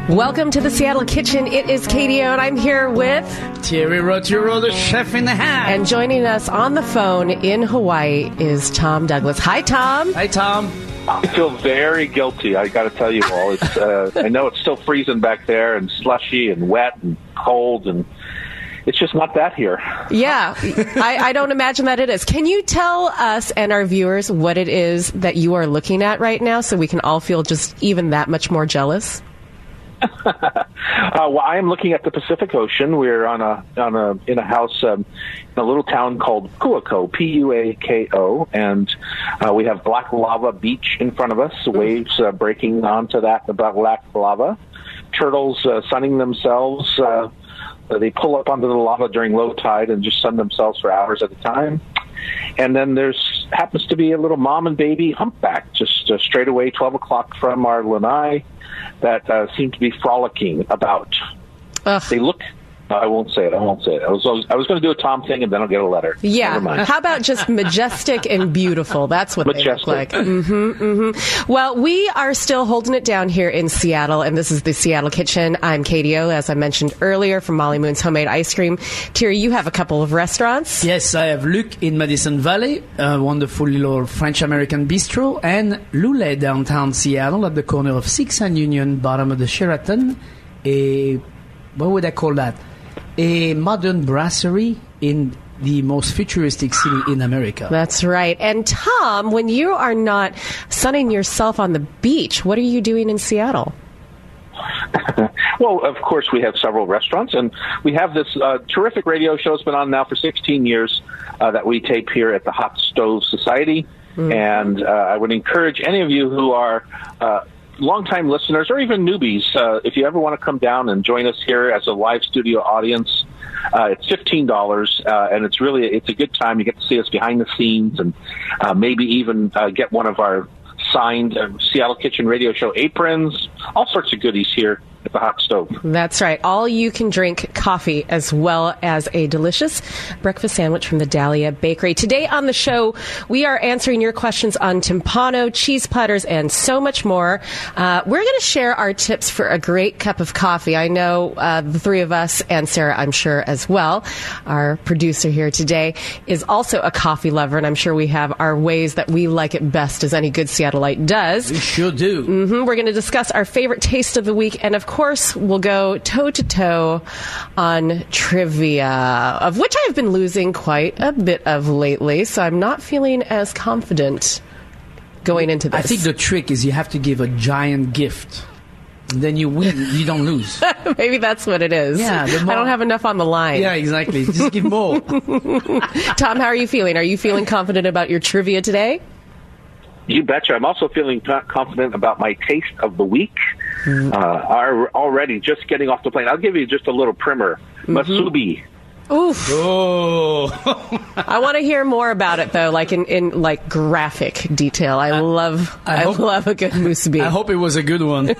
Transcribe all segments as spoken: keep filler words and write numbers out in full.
Welcome to the Seattle Kitchen. It is Katie, and I'm here with Thierry Roturo, the chef in the house. And joining us on the phone in Hawaii is Tom Douglas. Hi, Tom. Hi, Tom. I feel very guilty, I got to tell you all. It's, uh, I know it's still freezing back there and slushy and wet and cold, and it's just not that here. Yeah, I, I don't imagine that it is. Can you tell us and our viewers what it is that you are looking at right now so we can all feel just even that much more jealous? uh, well, I am looking at the Pacific Ocean. We're on a on a in a house um, in a little town called Puako, P U A K O, and uh, we have black lava beach in front of us. Waves uh, breaking onto that black lava. Turtles uh, sunning themselves. Uh, they pull up onto the lava during low tide and just sun themselves for hours at a time. And then there's happens to be a little mom and baby humpback just uh, straight away, twelve o'clock from our lanai, that uh, seem to be frolicking about. Ugh. They look... I won't say it. I won't say it. I was I was going to do a Tom thing, and then I'll get a letter. Yeah. Never mind. How about just majestic and beautiful? That's what majestic. They look like. Mm-hmm, mm-hmm. Well, we are still holding it down here in Seattle, and this is the Seattle Kitchen. I'm Katie O, as I mentioned earlier, from Molly Moon's Homemade Ice Cream. Thierry, you have a couple of restaurants. Yes, I have Luc in Madison Valley, a wonderful little French-American bistro, and Lule downtown Seattle at the corner of sixth and Union, bottom of the Sheraton. A, what would I call that? A modern brasserie in the most futuristic city in America. That's right. And Tom, when you are not sunning yourself on the beach, what are you doing in Seattle? Well, of course, we have several restaurants, and we have this uh, terrific radio show that's been on now for sixteen years uh, that we tape here at the Hot Stove Society. Mm-hmm. And uh, I would encourage any of you who are uh, longtime listeners or even newbies, uh, if you ever want to come down and join us here as a live studio audience, uh, it's fifteen dollars, uh, and it's really it's a good time. You get to see us behind the scenes, and uh, maybe even uh, get one of our signed uh, Seattle Kitchen Radio Show aprons, all sorts of goodies here at the Hot Stove. That's right. All you can drink coffee as well as a delicious breakfast sandwich from the Dahlia Bakery. Today on the show, we are answering your questions on timpano, cheese platters, and so much more. Uh, we're going to share our tips for a great cup of coffee. I know uh, the three of us, and Sarah, I'm sure, as well, our producer here today, is also a coffee lover, and I'm sure we have our ways that we like it best, as any good Seattleite does. We sure do. Mm-hmm. We're going to discuss our favorite taste of the week, and of course, we'll go toe-to-toe on trivia, of which I've been losing quite a bit of lately, so I'm not feeling as confident going into this. I think the trick is you have to give a giant gift. Then you win. You don't lose. Maybe that's what it is. Yeah, the more... I don't have enough on the line. Yeah, exactly. Just give more. Tom, how are you feeling? Are you feeling confident about your trivia today? You betcha. I'm also feeling confident about my taste of the week. Mm-hmm. Uh, are already just getting off the plane. I'll give you just a little primer. Mm-hmm. Masubi. Oof. Oh. I want to hear more about it, though, like in, in like graphic detail. I, I love I, I hope, love a good musubi. I hope it was a good one.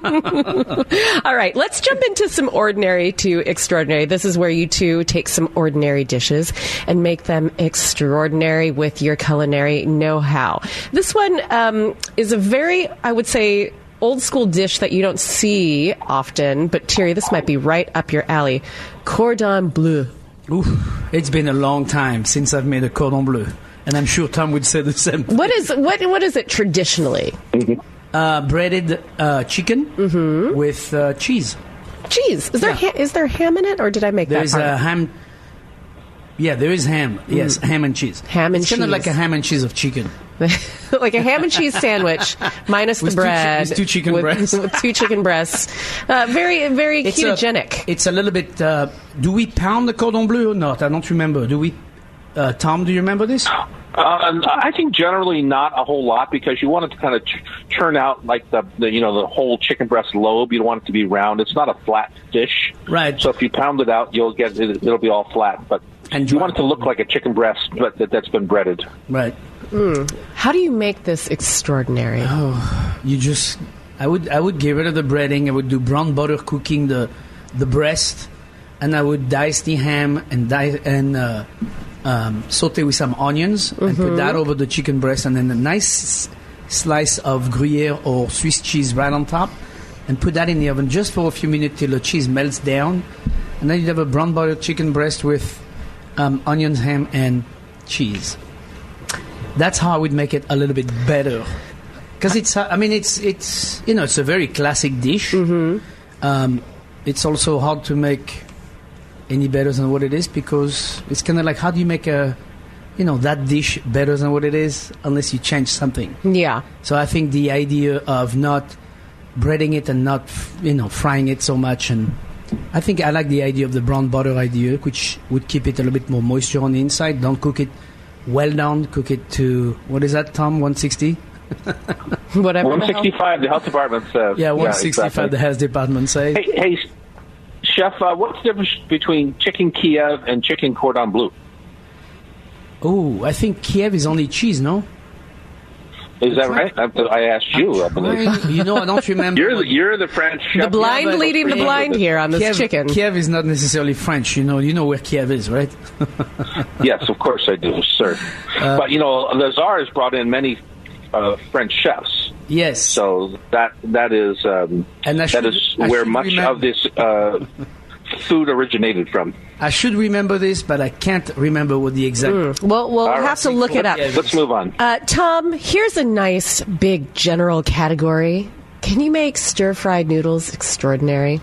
All right, let's jump into some ordinary to extraordinary. This is where you two take some ordinary dishes and make them extraordinary with your culinary know-how. This one um, is a very, I would say, old school dish that you don't see often, but Thierry, this might be right up your alley. Cordon bleu. Ooh, it's been a long time since I've made a cordon bleu, and I'm sure Tom would say the same. What is what? What is it traditionally? Mm-hmm. Uh, breaded uh, chicken mm-hmm. with uh, cheese. Cheese? Is there yeah. ha- is there ham in it, or did I make There's that part? There's a ham. Yeah, there is ham. Mm. Yes, ham and cheese. Ham and it's cheese. It's kind of like a ham and cheese of chicken. Like a ham and cheese sandwich minus the with bread. Two, with two chicken with, breasts. With two chicken breasts. Uh, very, very it's ketogenic. A, it's a little bit... Uh, do we pound the cordon bleu or not? I don't remember. Do we... Uh, Tom, do you remember this? Uh, I think generally not a whole lot, because you want it to kind of ch- churn out like the, the you know the whole chicken breast lobe. You don't want it to be round. It's not a flat dish, right? So if you pound it out, you'll get it, it'll be all flat. But and you want it to look like a chicken breast, but that, that's been breaded, right? Mm. How do you make this extraordinary? Oh, you just I would I would get rid of the breading. I would do brown butter cooking the the breast, and I would dice the ham and dice and. Uh, Um, saute with some onions mm-hmm. and put that over the chicken breast, and then a nice s- slice of Gruyere or Swiss cheese right on top. and put that in the oven just for a few minutes till the cheese melts down. And then you'd have a brown butter chicken breast with um, onions, ham, and cheese. That's how I would make it a little bit better. Because it's, I mean, it's, it's, you know, it's a very classic dish. Mm-hmm. Um, it's also hard to make any better than what it is, because it's kind of like, how do you make a, you know, that dish better than what it is unless you change something? Yeah. So I think the idea of not breading it and not, you know, frying it so much, and I think I like the idea of the brown butter idea, which would keep it a little bit more moisture on the inside. Don't cook it well down. Cook it to, what is that, Tom? one sixty? Whatever. one sixty-five, the health department says. Yeah, one sixty-five, exactly. The health department says. Hey, hey Chef, uh, what's the difference between chicken Kiev and chicken cordon bleu? Oh, I think Kiev is only cheese, no? Is that right? I, I asked you. I believe. You know, I don't remember. You're the, you're the French chef. The blind Yeah, leading the blind here on this Kiev, chicken. Kiev is not necessarily French. You know, you know where Kiev is, right? Yes, of course I do, sir. Uh, but, you know, the Tsar has brought in many uh, French chefs. Yes. So that that is um, And I should- that is I where should much remem- of this uh, food originated from. I should remember this, but I can't remember what the exact... Mm. Well, we'll All have right. to look it up. Let's move on. Uh, Tom, here's a nice big general category. Can you make stir-fried noodles extraordinary?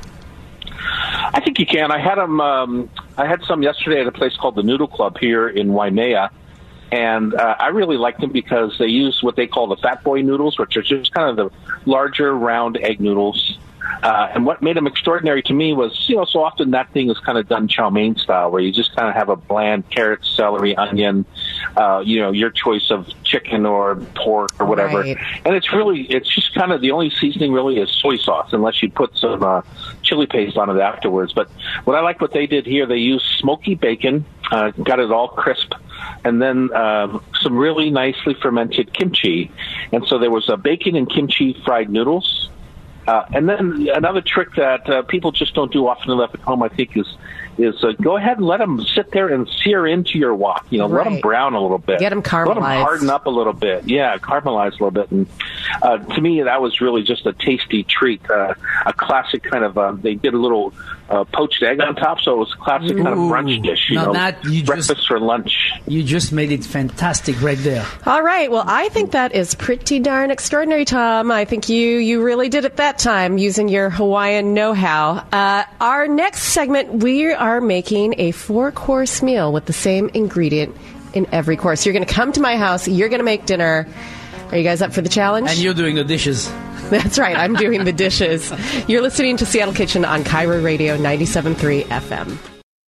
I think you can. I had them. Um, I had some yesterday at a place called the Noodle Club here in Waimea, and uh, I really liked them because they use what they call the Fat Boy noodles, which are just kind of the larger round egg noodles. Uh, and what made them extraordinary to me was, you know, so often that thing is kind of done chow mein style, where you just kind of have a bland carrot, celery, onion, uh, you know, your choice of chicken or pork or whatever. Right. And it's really, it's just kind of the only seasoning really is soy sauce, unless you put some uh, chili paste on it afterwards. But what I like what they did here, they used smoky bacon, uh, got it all crisp, and then uh, some really nicely fermented kimchi. And so there was a bacon and kimchi fried noodles. Uh, and then another trick that uh, people just don't do often enough at home, I think, is is uh, go ahead and let them sit there and sear into your wok. You know, let them Right. brown a little bit. Get 'em caramelized. Let them harden up a little bit. Yeah, caramelize a little bit. And uh, to me, that was really just a tasty treat. Uh, a classic kind of, uh, they did a little uh, poached egg on top, so it was a classic kind of Ooh. brunch dish. You Now know, that you breakfast just- for lunch. You just made it fantastic right there. All right. Well, I think that is pretty darn extraordinary, Tom. I think you, you really did it that time using your Hawaiian know-how. Uh, our next segment, we are making a four-course meal with the same ingredient in every course. You're going to come to my house. You're going to make dinner. Are you guys up for the challenge? And you're doing the dishes. That's right. I'm doing the dishes. You're listening to Seattle Kitchen on Cairo Radio ninety-seven point three F M.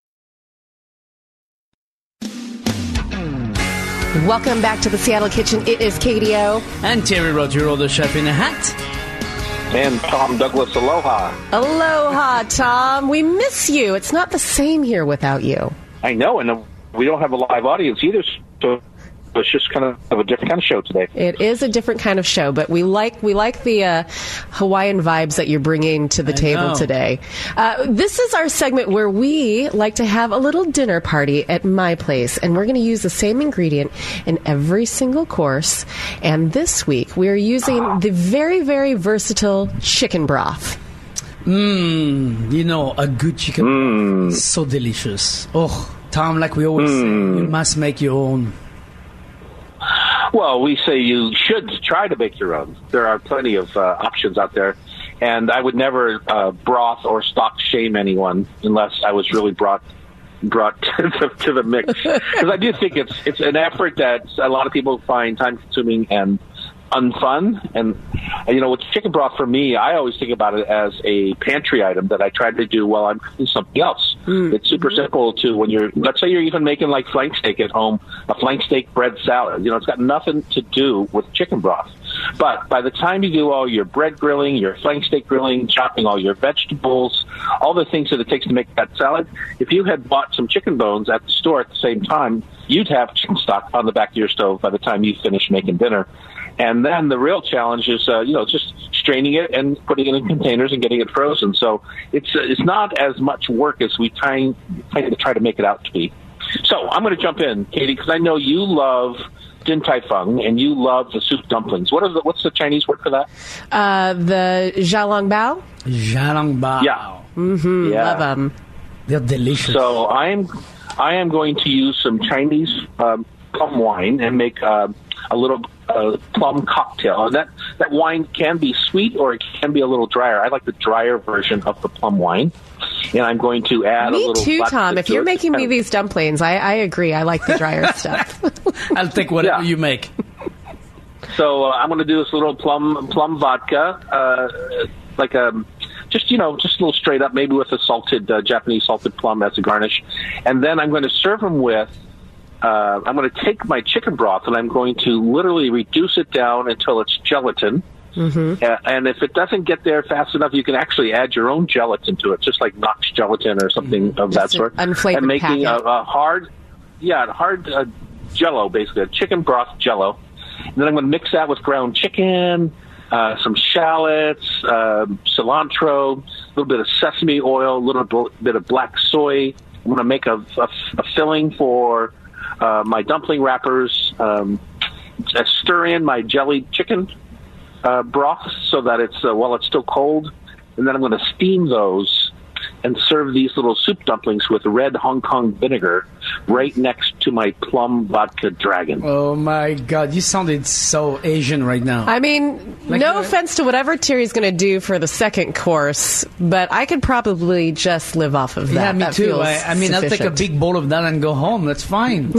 Welcome back to the Seattle Kitchen. It is Katie O. And Terry Roger, the chef in a hat. And Tom Douglas, aloha. Aloha, Tom. We miss you. It's not the same here without you. I know, and uh, we don't have a live audience either, so it's just kind of a different kind of show today. It is a different kind of show, but we like we like the uh, Hawaiian vibes that you're bringing to the I table know. today. Uh, this is our segment where we like to have a little dinner party at my place, and we're going to use the same ingredient in every single course. And this week, we are using the very, very versatile chicken broth. Mmm, you know, a good chicken Mm. is so delicious. Oh, Tom, like we always say, you must make your own. Well, we say you should try to make your own. There are plenty of uh, options out there, and I would never uh, broth or stock shame anyone unless I was really brought brought to the, to the mix. Because I do think it's it's an effort that a lot of people find time consuming and unfun. And you know, with chicken broth, for me, I always think about it as a pantry item that I try to do while I'm cooking something else. Mm. It's super simple to when you're, let's say you're even making like flank steak at home, a flank steak bread salad. You know, it's got nothing to do with chicken broth. But by the time you do all your bread grilling, your flank steak grilling, chopping all your vegetables, all the things that it takes to make that salad, if you had bought some chicken bones at the store at the same time, you'd have chicken stock on the back of your stove by the time you finish making dinner. And then the real challenge is, uh, you know, just straining it and putting it in containers and getting it frozen. So it's uh, it's not as much work as we try, try to try to make it out to be. So I'm going to jump in, Katie, because I know you love Din Tai Fung, and you love the soup dumplings. What is the, what's the Chinese word for that? Uh, the xiaolong bao. Xiaolong bao. Yeah. Mm-hmm. Yeah. Love them. They're delicious. So I'm I am going to use some Chinese um, plum wine and make uh, a little uh, plum cocktail. And that, that wine can be sweet or it can be a little drier. I like the drier version of the plum wine. And I'm going to add me a little... Me too, vodka Tom. If to you're it. making me these dumplings, I, I agree. I like the drier stuff. I'll take whatever Yeah. you make. So uh, I'm going to do this little plum plum vodka, uh, like a... Just, you know, just a little straight up, maybe with a salted, uh, Japanese salted plum as a garnish. And then I'm going to serve them with, uh, I'm going to take my chicken broth and I'm going to literally reduce it down until it's gelatin. Mm-hmm. Uh, and if it doesn't get there fast enough, you can actually add your own gelatin to it, just like Knox gelatin or something of that Just sort. an unflavored and making a, packet. a hard, yeah, a hard uh, jello, basically, a chicken broth jello. And then I'm going to mix that with ground chicken, Uh, some shallots, uh, cilantro, a little bit of sesame oil, a little bit of black soy. I'm going to make a, a, a filling for uh, my dumpling wrappers. Um, I stir in my jellied chicken uh, broth so that it's uh, while it's still cold, and then I'm going to steam those and serve these little soup dumplings with red Hong Kong vinegar right next to my plum vodka dragon. Oh, my God. You sounded so Asian right now. I mean, Like no you're- offense to whatever Terry's going to do for the second course, but I could probably just live off of that. yeah, me That too. feels I, I mean, I'll take a sufficient. big bowl of that and go home. That's fine.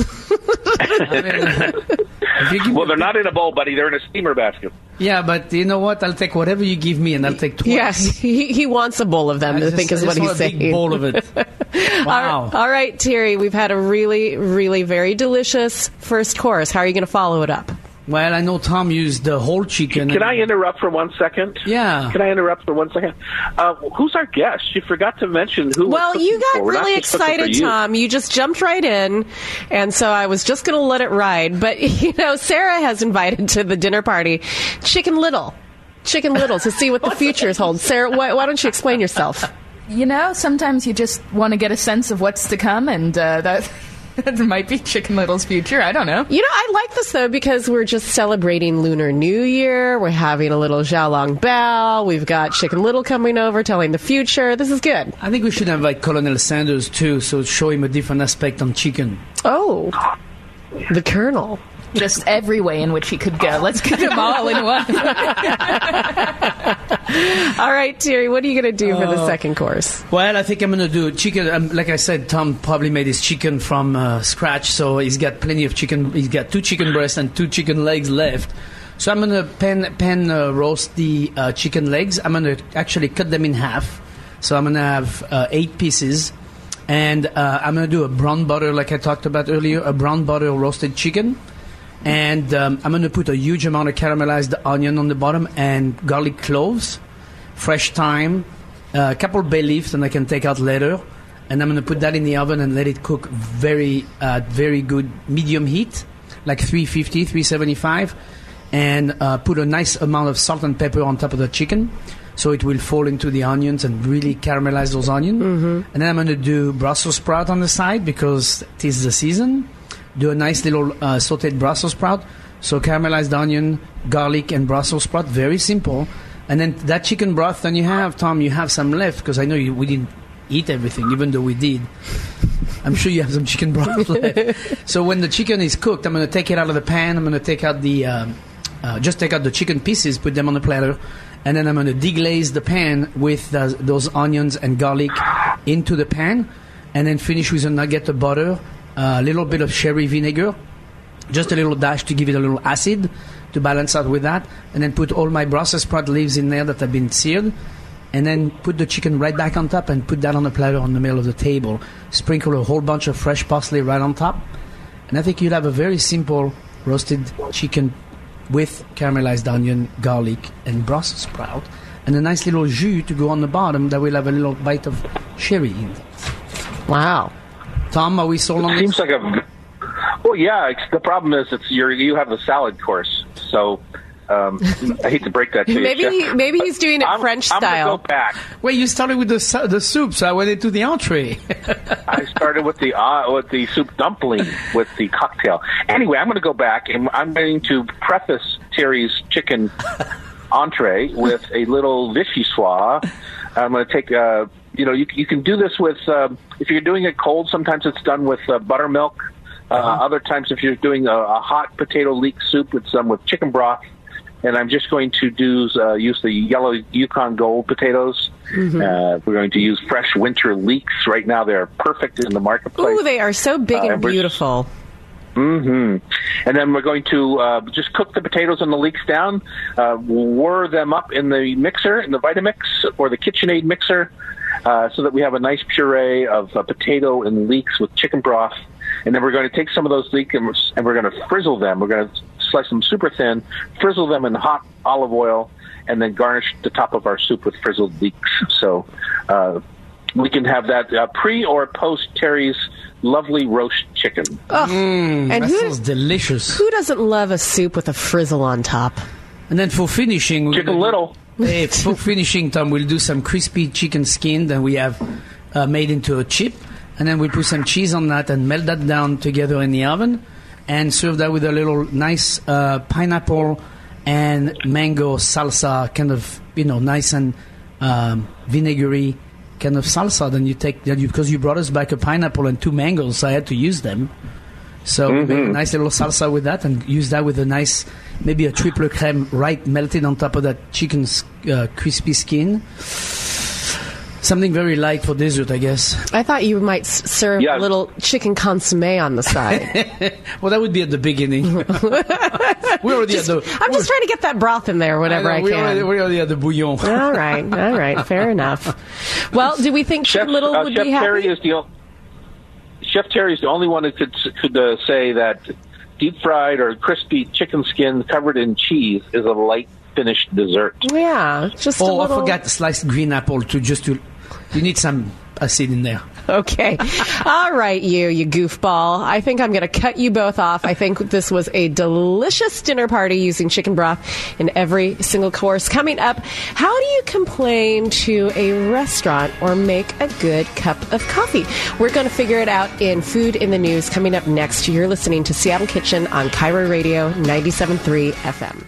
I mean, if you give Well, me- they're not in a bowl, buddy. They're in a steamer basket. Yeah, but you know what? I'll take whatever you give me, and I'll take twice. Yes, he, he wants a bowl of them, I I just- think is I what just he's want a saying. big bowl of it. Wow. All, all right, Terry, we've had a really, really very delicious first course. How are you going to follow it up? Well, I know Tom used the whole chicken. Can I interrupt for one second? Yeah. Can I interrupt for one second? Uh, who's our guest? You forgot to mention who. Well, we're you cooking got for. We're not really just cooking for excited, you. Tom. You just jumped right in, and so I was just going to let it ride. But, you know, Sarah has invited to the dinner party Chicken Little. Chicken Little to see what the futures hold. Sarah, why, why don't you explain yourself? You know, sometimes you just want to get a sense of what's to come, and uh, that, that might be Chicken Little's future. I don't know. You know, I like this, though, because we're just celebrating Lunar New Year. We're having a little Xiaolong Bao. We've got Chicken Little coming over, telling the future. This is good. I think we should invite Colonel Sanders, too, so show him a different aspect on chicken. Oh, the Colonel. Just every way in which he could go. Let's get them all in one. All right, Terry, what are you going to do for the Uh, second course? Well, I think I'm going to do chicken. Um, like I said, Tom probably made his chicken from uh, scratch, so he's got plenty of chicken. He's got two chicken breasts and two chicken legs left. So I'm going to pan, pan uh, roast the uh, chicken legs. I'm going to actually cut them in half. So I'm going to have uh, eight pieces. And uh, I'm going to do a brown butter, like I talked about earlier, a brown butter roasted chicken. And um, I'm going to put a huge amount of caramelized onion on the bottom and garlic cloves, fresh thyme, uh, a couple bay leaves, and I can take out later. And I'm going to put that in the oven and let it cook very, uh, very good medium heat, like three fifty, three seventy-five, and uh, put a nice amount of salt and pepper on top of the chicken, so it will fall into the onions and really caramelize those onions. Mm-hmm. And then I'm going to do Brussels sprout on the side because it is the season. Do a nice little uh, sautéed Brussels sprout. So caramelized onion, garlic, and Brussels sprout. Very simple. And then that chicken broth, then you have, Tom, you have some left because I know you, we didn't eat everything, even though we did. I'm sure you have some chicken broth left. So when the chicken is cooked, I'm going to take it out of the pan. I'm going to take out the, um, uh, just take out the chicken pieces, put them on the platter. And then I'm going to deglaze the pan with uh, those onions and garlic into the pan. And then finish with a nugget of butter. A little bit of sherry vinegar, just a little dash to give it a little acid to balance out with that, and then put all my Brussels sprout leaves in there that have been seared, and then put the chicken right back on top and put that on a platter on the middle of the table. Sprinkle a whole bunch of fresh parsley right on top, and I think you'll have a very simple roasted chicken with caramelized onion, garlic, and Brussels sprout, and a nice little jus to go on the bottom that will have a little bite of sherry in it. Wow. Tom, are we sold on Seems this? like a. Well, yeah. It's, the problem is, it's you're, you have the salad course, so Um, I hate to break that to you. Maybe he, maybe he's doing it I'm, French I'm style. I'm go back. Well, you started with the su- the soup, so I went into the entree. I started with the uh, with the soup dumpling with the cocktail. Anyway, I'm going to go back and I'm going to preface Terry's chicken entree with a little vichyssoise. I'm going to take, uh, you know, you, you can do this with, uh, if you're doing it cold, sometimes it's done with uh, buttermilk. Uh, uh-huh. Other times, if you're doing a, a hot potato leek soup, it's done with chicken broth. And I'm just going to do uh, use the yellow Yukon Gold potatoes. Mm-hmm. Uh, we're going to use fresh winter leeks. Right now, they're perfect in the marketplace. Ooh, they are so big and uh, beautiful. Mm-hmm. And then we're going to uh, just cook the potatoes and the leeks down, uh, whir them up in the mixer, in the Vitamix or the KitchenAid mixer, uh, so that we have a nice puree of uh, potato and leeks with chicken broth. And then we're going to take some of those leeks and, and we're going to frizzle them. We're going to slice them super thin, frizzle them in hot olive oil, and then garnish the top of our soup with frizzled leeks. So uh, we can have that uh, pre or post Terry's lovely roast chicken. Oh, mm, and that who, sounds delicious. Who doesn't love a soup with a frizzle on top? And then for finishing, Chicken Little. Hey, for finishing, Tom, we'll do some crispy chicken skin that we have uh, made into a chip, and then we put some cheese on that and melt that down together in the oven, and serve that with a little nice uh, pineapple and mango salsa, kind of, you know, nice and um, vinegary kind of salsa. Then you take that, because you brought us back a pineapple and two mangoes, so I had to use them. So mm-hmm. we make a nice little salsa with that, and use that with a nice, maybe a triple creme right melted on top of that chicken's uh, crispy skin. Something very light for dessert, I guess. I thought you might s- serve yeah. a little chicken consommé on the side. Well, that would be at the beginning. We're already just, at the... I'm just trying to get that broth in there whenever I, know, I we're can. Already, we're already at the bouillon. All right, all right, fair enough. Well, do we think Chef Little uh, would Chef be happy? Terry is the o- Chef Terry is the only one who could could uh, say that deep fried or crispy chicken skin covered in cheese is a light finished dessert. Yeah, just oh, a little... I forgot sliced green apple to just to. You need some acid in there. Okay. All right, you, you goofball. I think I'm going to cut you both off. I think this was a delicious dinner party using chicken broth in every single course. Coming up, how do you complain to a restaurant or make a good cup of coffee? We're going to figure it out in Food in the News coming up next. You're listening to Seattle Kitchen on Cairo Radio ninety-seven point three F M.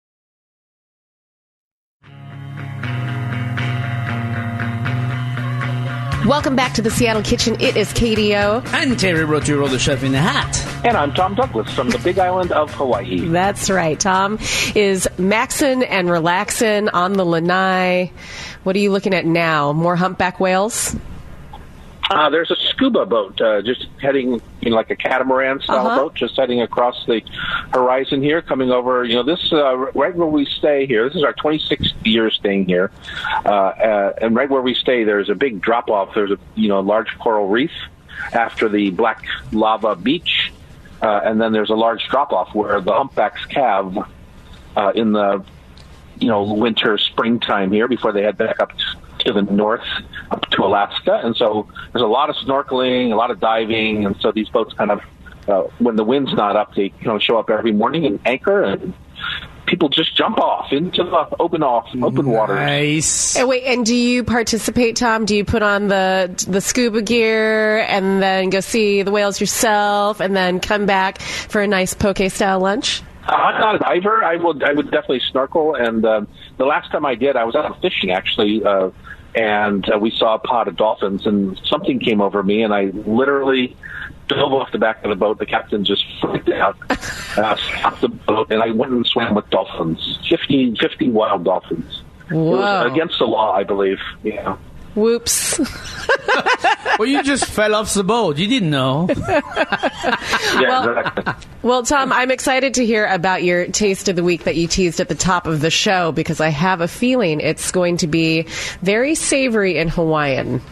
Welcome back to the Seattle Kitchen. It is K D O. And Terry Roturo, the chef in the hat. And I'm Tom Douglas from the Big Island of Hawaii. That's right. Tom is maxing and relaxing on the lanai. What are you looking at now? More humpback whales? Uh, there's a scuba boat uh, just heading, you know, like a catamaran-style uh-huh. boat, just heading across the horizon here, coming over, you know, this, uh, right where we stay here, this is our twenty-sixth year staying here, uh, uh, and right where we stay, there's a big drop-off, there's a, you know, large coral reef after the black lava beach, uh, and then there's a large drop-off where the humpbacks calve uh, in the, you know, winter, springtime here before they head back up to to the north, up to Alaska. And so there's a lot of snorkeling, a lot of diving, and so these boats kind of, uh, when the wind's not up, they you know show up every morning and anchor, and people just jump off into the open off, open waters. Nice. And wait, and do you participate, Tom? Do you put on the the scuba gear and then go see the whales yourself, and then come back for a nice poke-style lunch? Uh, I'm not a diver. I would I would definitely snorkel. And uh, the last time I did, I was out fishing, actually, uh, and uh, we saw a pod of dolphins, and something came over me, and I literally dove off the back of the boat. The captain just freaked out, uh, stopped the boat, and I went and swam with dolphins, fifty, fifty wild dolphins. Whoa. It was against the law, I believe. Yeah. Whoops. Well, you just fell off the boat. You didn't know. Yeah, well, exactly. Well, Tom, I'm excited to hear about your taste of the week that you teased at the top of the show, because I have a feeling it's going to be very savory and Hawaiian.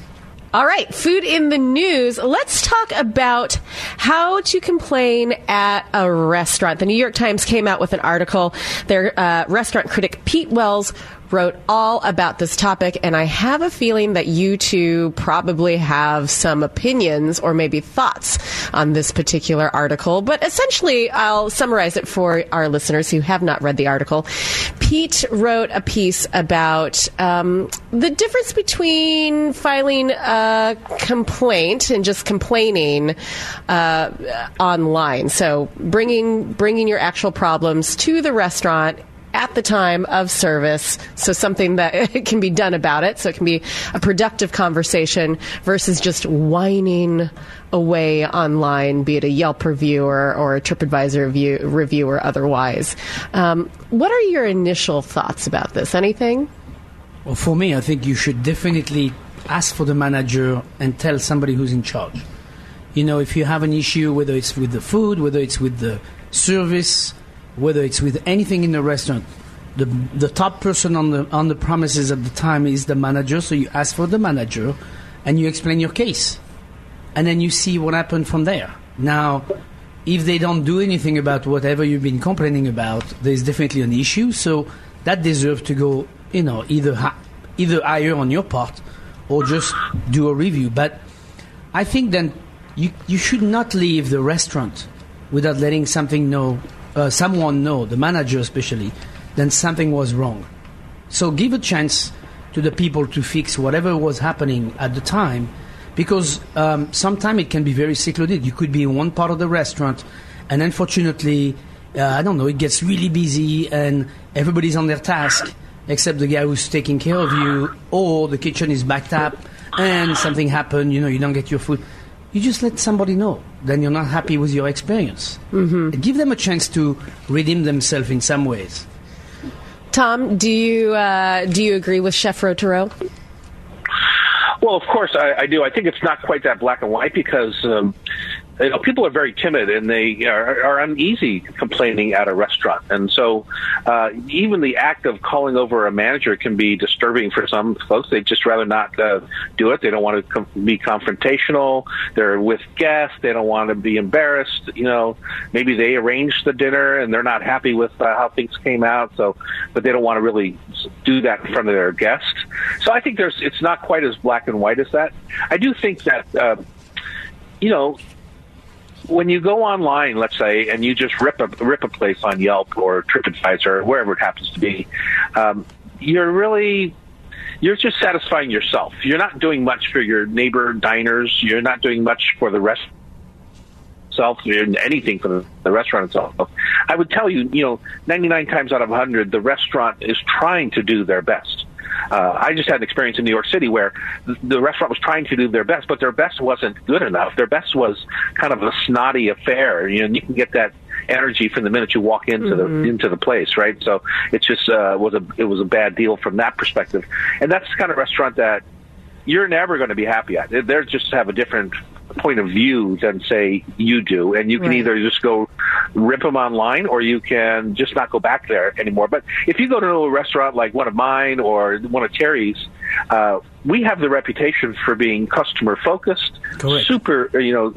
All right, food in the news. Let's talk about how to complain at a restaurant. The New York Times came out with an article. Their uh, restaurant critic, Pete Wells, wrote all about this topic, and I have a feeling that you two probably have some opinions or maybe thoughts on this particular article. But essentially, I'll summarize it for our listeners who have not read the article. Pete wrote a piece about um, the difference between filing a complaint and just complaining uh, online. So bringing bringing your actual problems to the restaurant at the time of service, so something that can be done about it, so it can be a productive conversation versus just whining away online, be it a Yelp review or, or a TripAdvisor review, review or otherwise. Um, what are your initial thoughts about this? Anything? Well, for me, I think you should definitely ask for the manager and tell somebody who's in charge. You know, if you have an issue, whether it's with the food, whether it's with the service, whether it's with anything in the restaurant, the the top person on the on the premises at the time is the manager. So you ask for the manager, and you explain your case, and then you see what happened from there. Now, if they don't do anything about whatever you've been complaining about, there's definitely an issue. So that deserves to go, you know, either ha- either higher on your part, or just do a review. But I think then you you should not leave the restaurant without letting something know. Uh, someone know, the manager especially, then something was wrong. So give a chance to the people to fix whatever was happening at the time, because um, sometimes it can be very secluded. You could be in one part of the restaurant, and unfortunately, uh, I don't know, it gets really busy and everybody's on their task except the guy who's taking care of you, or the kitchen is backed up and something happened, you know, you don't get your food. You just let somebody know. Then you're not happy with your experience. Mm-hmm. Give them a chance to redeem themselves in some ways. Tom, do you uh, do you agree with Chef Rotaro? Well, of course I, I do. I think it's not quite that black and white because um, you know, people are very timid and they are, are uneasy complaining at a restaurant. And so uh, even the act of calling over a manager can be disturbing for some folks. They'd just rather not uh, do it. They don't want to com- be confrontational. They're with guests. They don't want to be embarrassed. You know, maybe they arranged the dinner and they're not happy with uh, how things came out. So, but they don't want to really do that in front of their guests. So I think there's it's not quite as black and white as that. I do think that, uh, you know, when you go online, let's say, and you just rip a rip a place on Yelp or TripAdvisor or wherever it happens to be, um, you're really you're just satisfying yourself. You're not doing much for your neighbor diners. You're not doing much for the rest itself. You're anything for the, the restaurant itself. I would tell you, you know, ninety-nine times out of one hundred, the restaurant is trying to do their best. Uh, I just had an experience in New York City where the, the restaurant was trying to do their best, but their best wasn't good enough. Their best was kind of a snotty affair. You know, you can get that energy from the minute you walk into mm-hmm. the into the place, right? So it just uh, was a it was a bad deal from that perspective. And that's the kind of restaurant that you're never going to be happy at. They just have a different point of view than, say, you do. And you can right. either just go rip them online or you can just not go back there anymore. But if you go to a restaurant like one of mine or one of Terry's, uh, we have the reputation for being customer-focused, Correct. super, you know,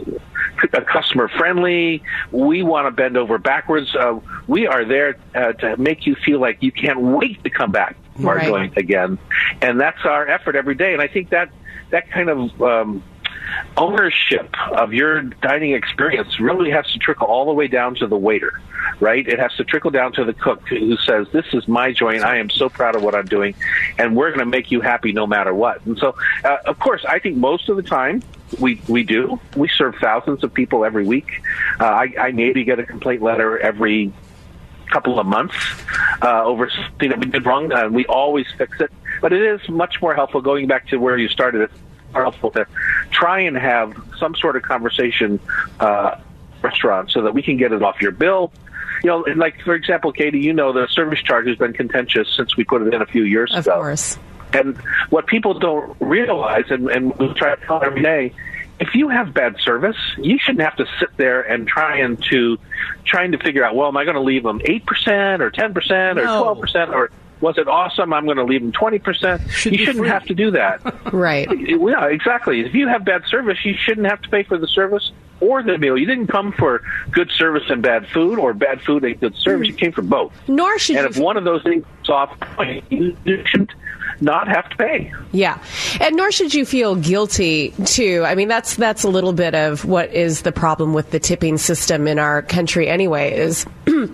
customer-friendly. We want to bend over backwards. Uh, we are there uh, to make you feel like you can't wait to come back right. going again. And that's our effort every day. And I think that that kind of um, ownership of your dining experience really has to trickle all the way down to the waiter, right? It has to trickle down to the cook who says, this is my joint. I am so proud of what I'm doing, and we're going to make you happy no matter what. And so, uh, of course, I think most of the time we we do. We serve thousands of people every week. Uh, I, I maybe get a complaint letter every couple of months uh, over something that we did wrong, and we always fix it. But it is much more helpful, going back to where you started, it's more helpful to try and have some sort of conversation uh, restaurant so that we can get it off your bill. You know, and like, for example, Katie, you know the service charge has been contentious since we put it in a few years of ago. Of course. And what people don't realize, and, and we try to tell them every day, if you have bad service, you shouldn't have to sit there and trying to trying to figure out, well, am I going to leave them eight percent or ten percent or no. twelve percent or Was it awesome? I'm going to leave them twenty percent. Should you be shouldn't free. have to do that. Right. Yeah, exactly. If you have bad service, you shouldn't have to pay for the service or the meal. You didn't come for good service and bad food, or bad food and good service. You came for both. Nor should and you if one of those things is off point, you shouldn't not have to pay. Yeah. And nor should you feel guilty, too. I mean, that's that's a little bit of what is the problem with the tipping system in our country anyway, is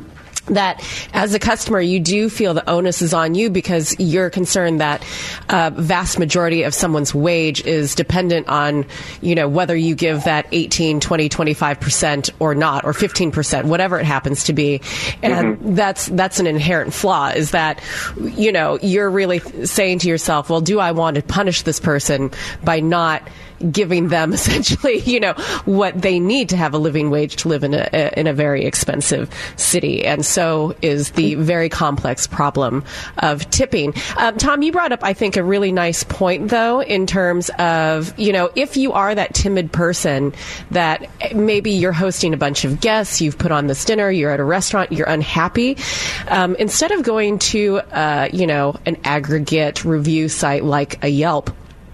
that as a customer, you do feel the onus is on you because you're concerned that a vast majority of someone's wage is dependent on, you know, whether you give that eighteen, twenty, twenty-five percent or not, or fifteen percent, whatever it happens to be. And mm-hmm. that's that's an inherent flaw, is that, you know, you're really saying to yourself, well, do I want to punish this person by not giving them essentially, you know, what they need to have a living wage to live in a in a very expensive city. And so is the very complex problem of tipping. Um, Tom, you brought up, I think, a really nice point, though, in terms of, you know, if you are that timid person that maybe you're hosting a bunch of guests, you've put on this dinner, you're at a restaurant, you're unhappy, um, instead of going to, uh, you know, an aggregate review site like a Yelp,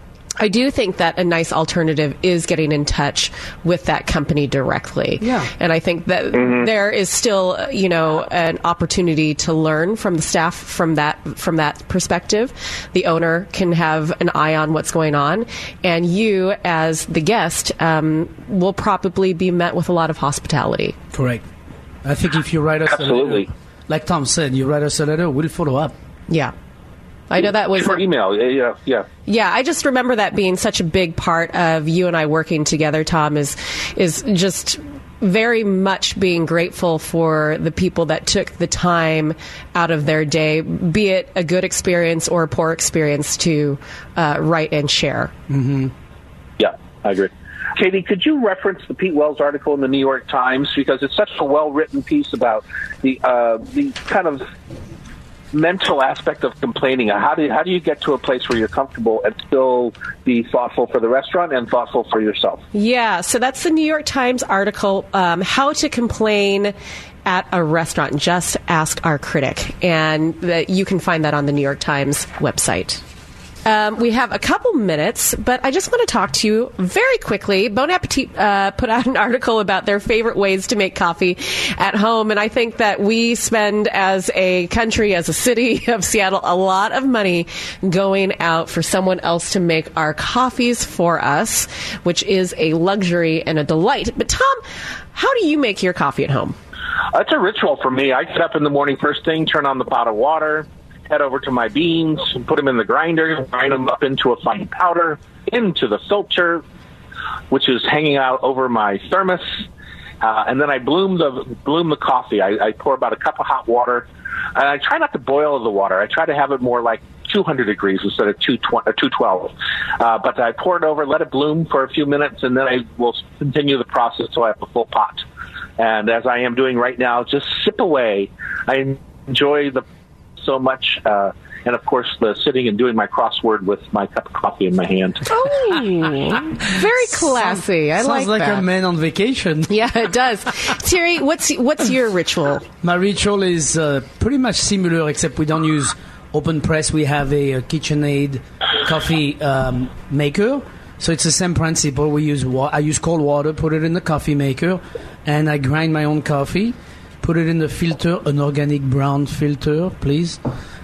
I do think that a nice alternative is getting in touch with that company directly. Yeah. And I think that mm-hmm. there is still, you know, an opportunity to learn from the staff from that from that perspective. The owner can have an eye on what's going on, and you, as the guest, um, will probably be met with a lot of hospitality. Correct. I think if you write us Absolutely. a letter, like Tom said, you write us a letter, we'll follow up. Yeah. I know that was for email. Yeah, yeah. Yeah, I just remember that being such a big part of you and I working together, Tom, is is just very much being grateful for the people that took the time out of their day, be it a good experience or a poor experience, to uh, write and share. Mm-hmm. Yeah, I agree. Katie, could you reference the Pete Wells article in the New York Times, because it's such a well-written piece about the uh, the kind of mental aspect of complaining. How do you, how do you get to a place where you're comfortable and still be thoughtful for the restaurant and thoughtful for yourself? Yeah, so that's the New York Times article, um, How to Complain at a Restaurant. Just Ask Our Critic. And that you can find that on the New York Times website. Um, we have a couple minutes, but I just want to talk to you very quickly. Bon Appetit uh, put out an article about their favorite ways to make coffee at home, and I think that we spend, as a country, as a city of Seattle, a lot of money going out for someone else to make our coffees for us, which is a luxury and a delight. But Tom, how do you make your coffee at home? It's a ritual for me. I get up in the morning first thing, turn on the pot of water, head over to my beans, put them in the grinder, grind them up into a fine powder, into the filter, which is hanging out over my thermos, uh, and then I bloom the bloom the coffee. I, I pour about a cup of hot water, and I try not to boil the water. I try to have it more like two hundred degrees instead of two twelve. Uh, but I pour it over, let it bloom for a few minutes, and then I will continue the process until I have a full pot. And as I am doing right now, just sip away. I enjoy the so much, uh, and of course the sitting and doing my crossword with my cup of coffee in my hand. Oh, very classy. I Sounds like, like that. a man on vacation. Yeah, it does. Thierry, what's what's your ritual? My ritual is uh, pretty much similar, except we don't use open press. We have a, a KitchenAid coffee um, maker. So it's the same principle. We use wa- I use cold water, put it in the coffee maker, and I grind my own coffee. Put it in the filter, an organic brown filter, please.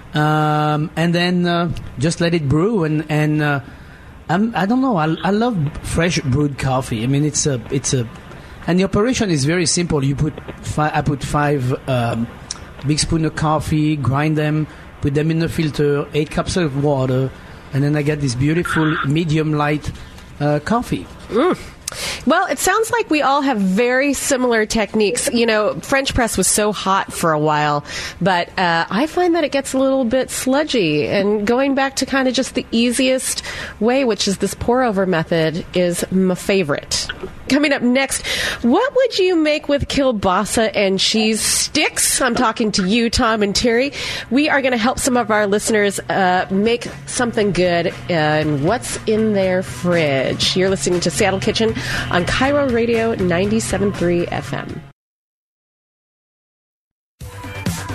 Um, and then uh, just let it brew. And, and uh, I'm, I don't know, I, I love fresh brewed coffee. I mean, it's a, it's a, and the operation is very simple. You put, fi- I put five um, big spoon of coffee, grind them, put them in the filter, eight cups of water, and then I get this beautiful medium light uh, coffee. Mm. Well, it sounds like we all have very similar techniques. You know, French press was so hot for a while, but uh, I find that it gets a little bit sludgy. And going back to kind of just the easiest way, which is this pour-over method, is my favorite. Coming up next, what would you make with kielbasa and cheese sticks? I'm talking to you, Tom and Thierry. We are going to help some of our listeners uh, make something good. Uh, and what's in their fridge? You're listening to Seattle Kitchen on Cairo Radio ninety-seven point three F M.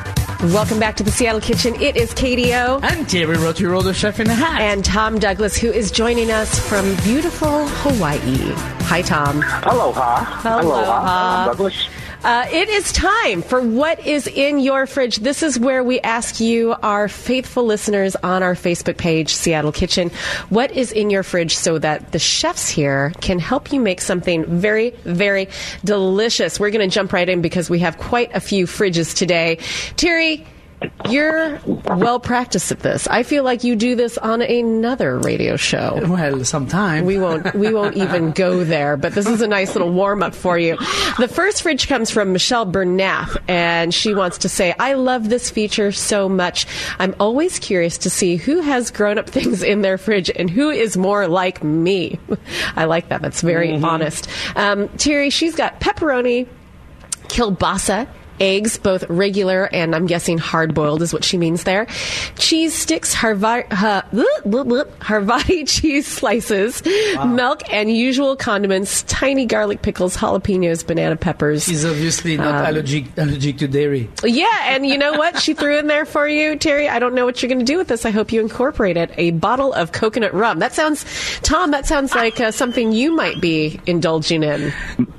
Welcome back to the Seattle Kitchen. It is K D O. And Terry Rotiro, the chef in the hat. And Tom Douglas, who is joining us from beautiful Hawaii. Hi, Tom. Aloha. Aloha. Aloha. I'm Douglas. Uh, it is time for What is in Your Fridge. This is where we ask you, our faithful listeners on our Facebook page, Seattle Kitchen, what is in your fridge so that the chefs here can help you make something very, very delicious. We're going to jump right in because we have quite a few fridges today. Terry, you're well practiced at this. I feel like you do this on another radio show. Well, sometime. We won't we won't even go there, but this is a nice little warm-up for you. The first fridge comes from Michelle Bernath, and she wants to say, I love this feature so much. I'm always curious to see who has grown-up things in their fridge and who is more like me. I like that. That's very mm-hmm. honest. Um, Terry, she's got pepperoni, kielbasa, eggs, both regular and I'm guessing hard-boiled is what she means there. Cheese sticks, Harvard, uh, Havarti cheese slices, wow. milk, and usual condiments, tiny garlic pickles, jalapenos, banana peppers. She's obviously not um, allergic allergic to dairy. Yeah, and you know what she threw in there for you, Terry? I don't know what you're going to do with this. I hope you incorporate it. A bottle of coconut rum. That sounds, Tom, that sounds like uh, something you might be indulging in.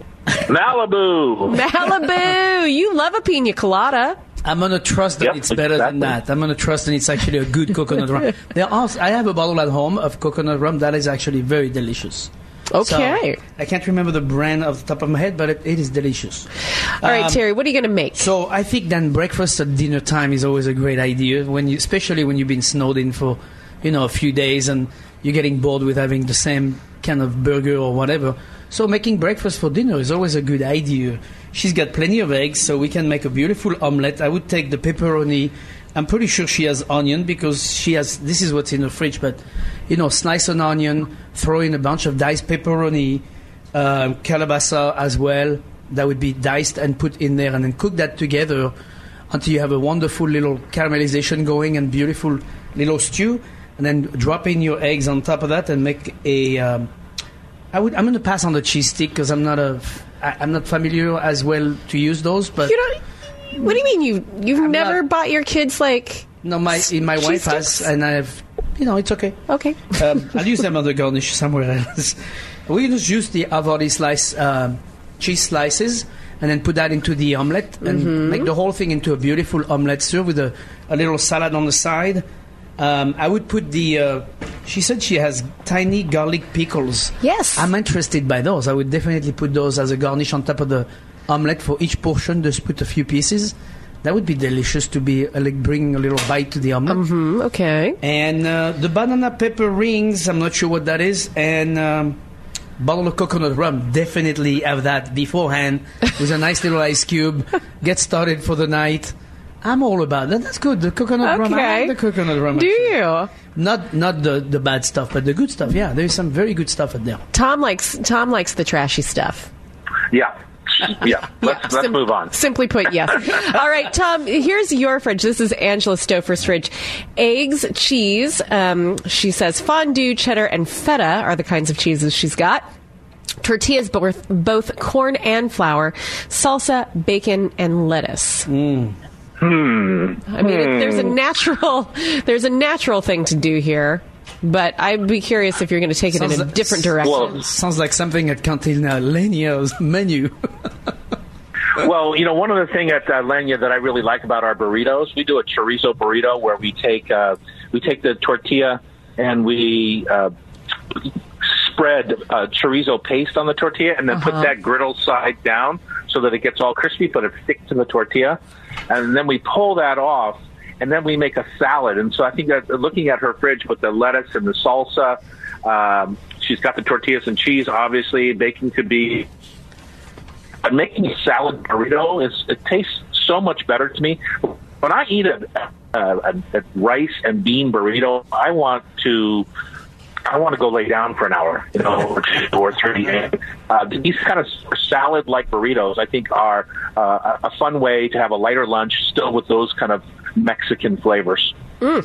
Malibu. Malibu. You love a pina colada. I'm going to trust that yep, it's better exactly. than that. I'm going to trust that it's actually a good coconut rum. There are, I have a bottle at home of coconut rum that is actually very delicious. Okay. So, I can't remember the brand off the top of my head, but it, it is delicious. All right, um, Terry, what are you going to make? So I think then breakfast at dinner time is always a great idea, when you, especially when you've been snowed in for, you know, a few days and you're getting bored with having the same kind of burger or whatever. So making breakfast for dinner is always a good idea. She's got plenty of eggs, so we can make a beautiful omelette. I would take the pepperoni. I'm pretty sure she has onion because she has, this is what's in the fridge, but, you know, slice an onion, throw in a bunch of diced pepperoni, uh, calabasa as well. That would be diced and put in there, and then cook that together until you have a wonderful little caramelization going and beautiful little stew. And then drop in your eggs on top of that and make a... Um, I would, I'm going to pass on the cheese stick because I'm not a, I, I'm not familiar as well to use those. But you don't. What do you mean you you've I'm never not, bought your kids like? No, my my wife sticks? has, and I have. You know, it's okay. Okay. um, I'll use them on the garnish somewhere else. We just use the Havarti slice um, cheese slices and then put that into the omelette and mm-hmm. make the whole thing into a beautiful omelette served with a, a little salad on the side. Um, I would put the... Uh, she said she has tiny garlic pickles. Yes. I'm interested by those. I would definitely put those as a garnish on top of the omelette for each portion. Just put a few pieces. That would be delicious to be uh, like bringing a little bite to the omelette. Mm-hmm, okay. And uh, the banana pepper rings, I'm not sure what that is. And um, bottle of coconut rum. Definitely have that beforehand with a nice little ice cube. Get started for the night. I'm all about that. That's good. The coconut okay. rum. I like the coconut rum. Do actually. you? Not not the, the bad stuff, but the good stuff. Yeah, there's some very good stuff in there. Tom likes Tom likes the trashy stuff. Yeah. Yeah. Let's, yeah, let's sim- move on. Simply put, yes. All right, Tom, here's your fridge. This is Angela Stouffer's fridge. Eggs, cheese. Um, she says fondue, cheddar, and feta are the kinds of cheeses she's got. Tortillas, both, both corn and flour. Salsa, bacon, and lettuce. Mm. Hmm. I mean, it, there's a natural, there's a natural thing to do here, but I'd be curious if you're going to take it sounds in a like, different direction. Well, sounds like something at Cantina Lenia's menu. Well, you know, one other thing at uh, Lenya that I really like about our burritos, we do a chorizo burrito where we take uh, we take the tortilla and we uh, spread uh, chorizo paste on the tortilla and then uh-huh. put that griddle side down so that it gets all crispy, but it sticks to the tortilla. And then we pull that off, and then we make a salad. And so I think that looking at her fridge with the lettuce and the salsa, um, she's got the tortillas and cheese, obviously. Bacon could be. But making a salad burrito, is it tastes so much better to me. When I eat a, a, a rice and bean burrito, I want to... I want to go lay down for an hour, you know, or two or three. Uh, these kind of salad-like burritos, I think, are uh, a fun way to have a lighter lunch, still with those kind of Mexican flavors. Mm.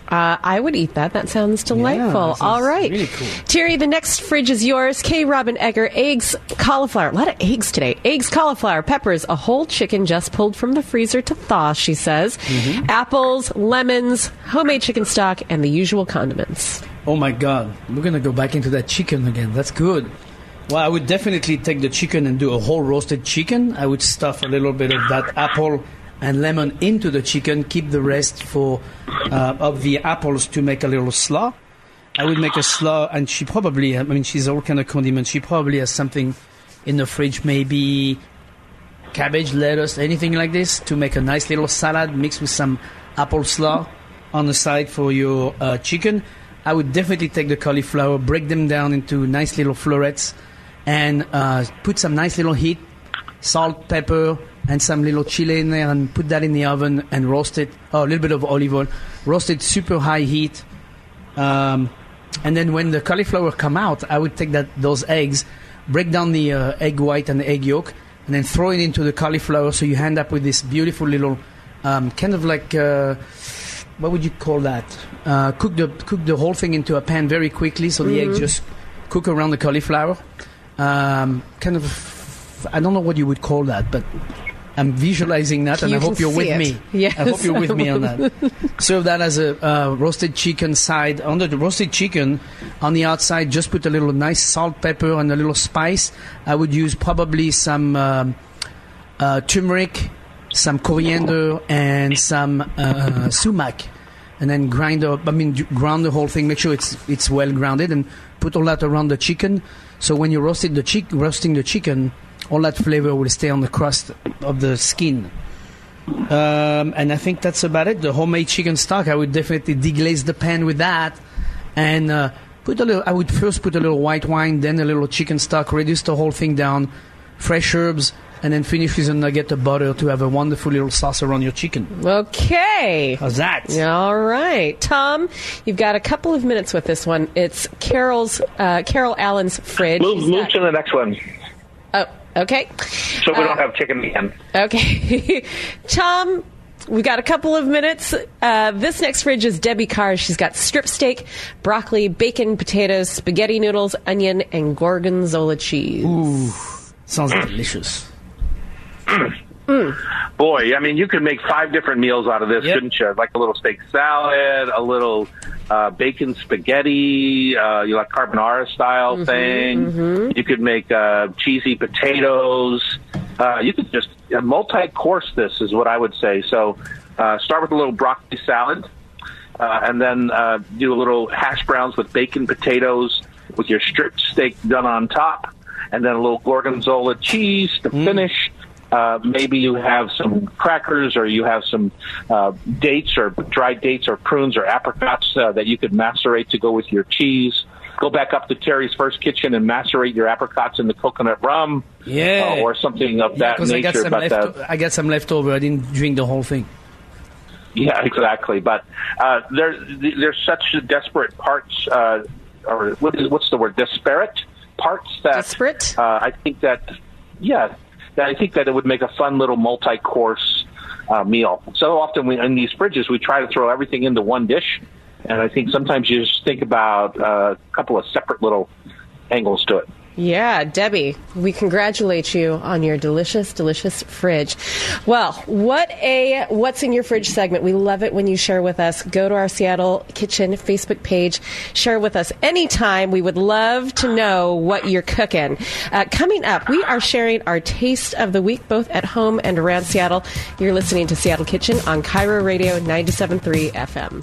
Uh, I would eat that. That sounds delightful. Yeah, that sounds All right. really cool. Terry, the next fridge is yours. K. Robin Egger, eggs, cauliflower. A lot of eggs today. Eggs, cauliflower, peppers, a whole chicken just pulled from the freezer to thaw, she says. Mm-hmm. Apples, lemons, homemade chicken stock, and the usual condiments. Oh, my God. We're going to go back into that chicken again. That's good. Well, I would definitely take the chicken and do a whole roasted chicken. I would stuff a little bit of that apple and lemon into the chicken, keep the rest for uh, of the apples to make a little slaw. I would make a slaw, and she probably, I mean, she's all kind of condiments. She probably has something in the fridge, maybe cabbage, lettuce, anything like this, to make a nice little salad mixed with some apple slaw on the side for your uh, chicken. I would definitely take the cauliflower, break them down into nice little florets, and uh, put some nice little heat, salt, pepper, and some little chili in there, and put that in the oven and roast it. Oh, a little bit of olive oil. Roast it super high heat. Um, and then when the cauliflower come out, I would take that those eggs, break down the uh, egg white and the egg yolk, and then throw it into the cauliflower. So you end up with this beautiful little, um, kind of like, uh, what would you call that? Uh, cook the cook the whole thing into a pan very quickly, so the mm-hmm. eggs just cook around the cauliflower. Um, kind of, I don't know what you would call that, but I'm visualizing that, and you I hope you're with it. me. Yes, I hope you're with me on that. Serve that as a uh, roasted chicken side. On the roasted chicken, on the outside, just put a little nice salt, pepper, and a little spice. I would use probably some um, uh, turmeric, some coriander, and some uh, sumac, and then grind up. I mean, ground the whole thing. Make sure it's it's well grounded, and put all that around the chicken. So when you roasted the chick, roasting the chicken, all that flavor will stay on the crust of the skin. Um, and I think that's about it. The homemade chicken stock, I would definitely deglaze the pan with that. And uh, put a little. I would first put a little white wine, then a little chicken stock, reduce the whole thing down, fresh herbs, and then finish with a nugget of butter to have a wonderful little sauce around your chicken. Okay. How's that? All right. Tom, you've got a couple of minutes with this one. It's Carol's, uh, Carol Allen's fridge. Move, She's move got- to the next one. Oh, okay. So we Uh, don't have chicken again. Okay. Tom, we've got a couple of minutes. Uh, this next fridge is Debbie Carr's. She's got strip steak, broccoli, bacon, potatoes, spaghetti noodles, onion, and gorgonzola cheese. Ooh, sounds delicious. Mm. Boy, I mean, you could make five different meals out of this, Yep. couldn't you? Like a little steak salad, a little uh, bacon spaghetti, uh, you like carbonara style Mm-hmm, thing. mm-hmm. You could make uh, cheesy potatoes. Uh, you could just uh, multi-course this is what I would say. So uh, start with a little broccoli salad, uh, and then uh, do a little hash browns with bacon, potatoes, with your strip steak done on top, and then a little gorgonzola cheese to Mm. finish. Uh, maybe you have some crackers, or you have some uh, dates, or dried dates, or prunes, or apricots uh, that you could macerate to go with your cheese. Go back up to Terry's First Kitchen and macerate your apricots in the coconut rum, Yeah. uh, or something of that Because I got nature. some But uh, left, I got some leftover. I didn't drink the whole thing. yeah, exactly. But uh, there, there's such desperate parts, uh, or what is, what's the word? Disparate parts that Disparate? Uh, I think that, yeah. I think that it would make a fun little multi-course uh, meal. So often we, in these fridges, we try to throw everything into one dish, and I think sometimes you just think about uh, a couple of separate little angles to it. Yeah, Debbie, we congratulate you on your delicious, delicious fridge. Well, what a What's in Your Fridge segment. We love it when you share with us. Go to our Seattle Kitchen Facebook page. Share with us anytime. We would love to know what you're cooking. Uh, coming up, we are sharing our taste of the week, both at home and around Seattle. You're listening to Seattle Kitchen on Cairo Radio ninety-seven point three F M.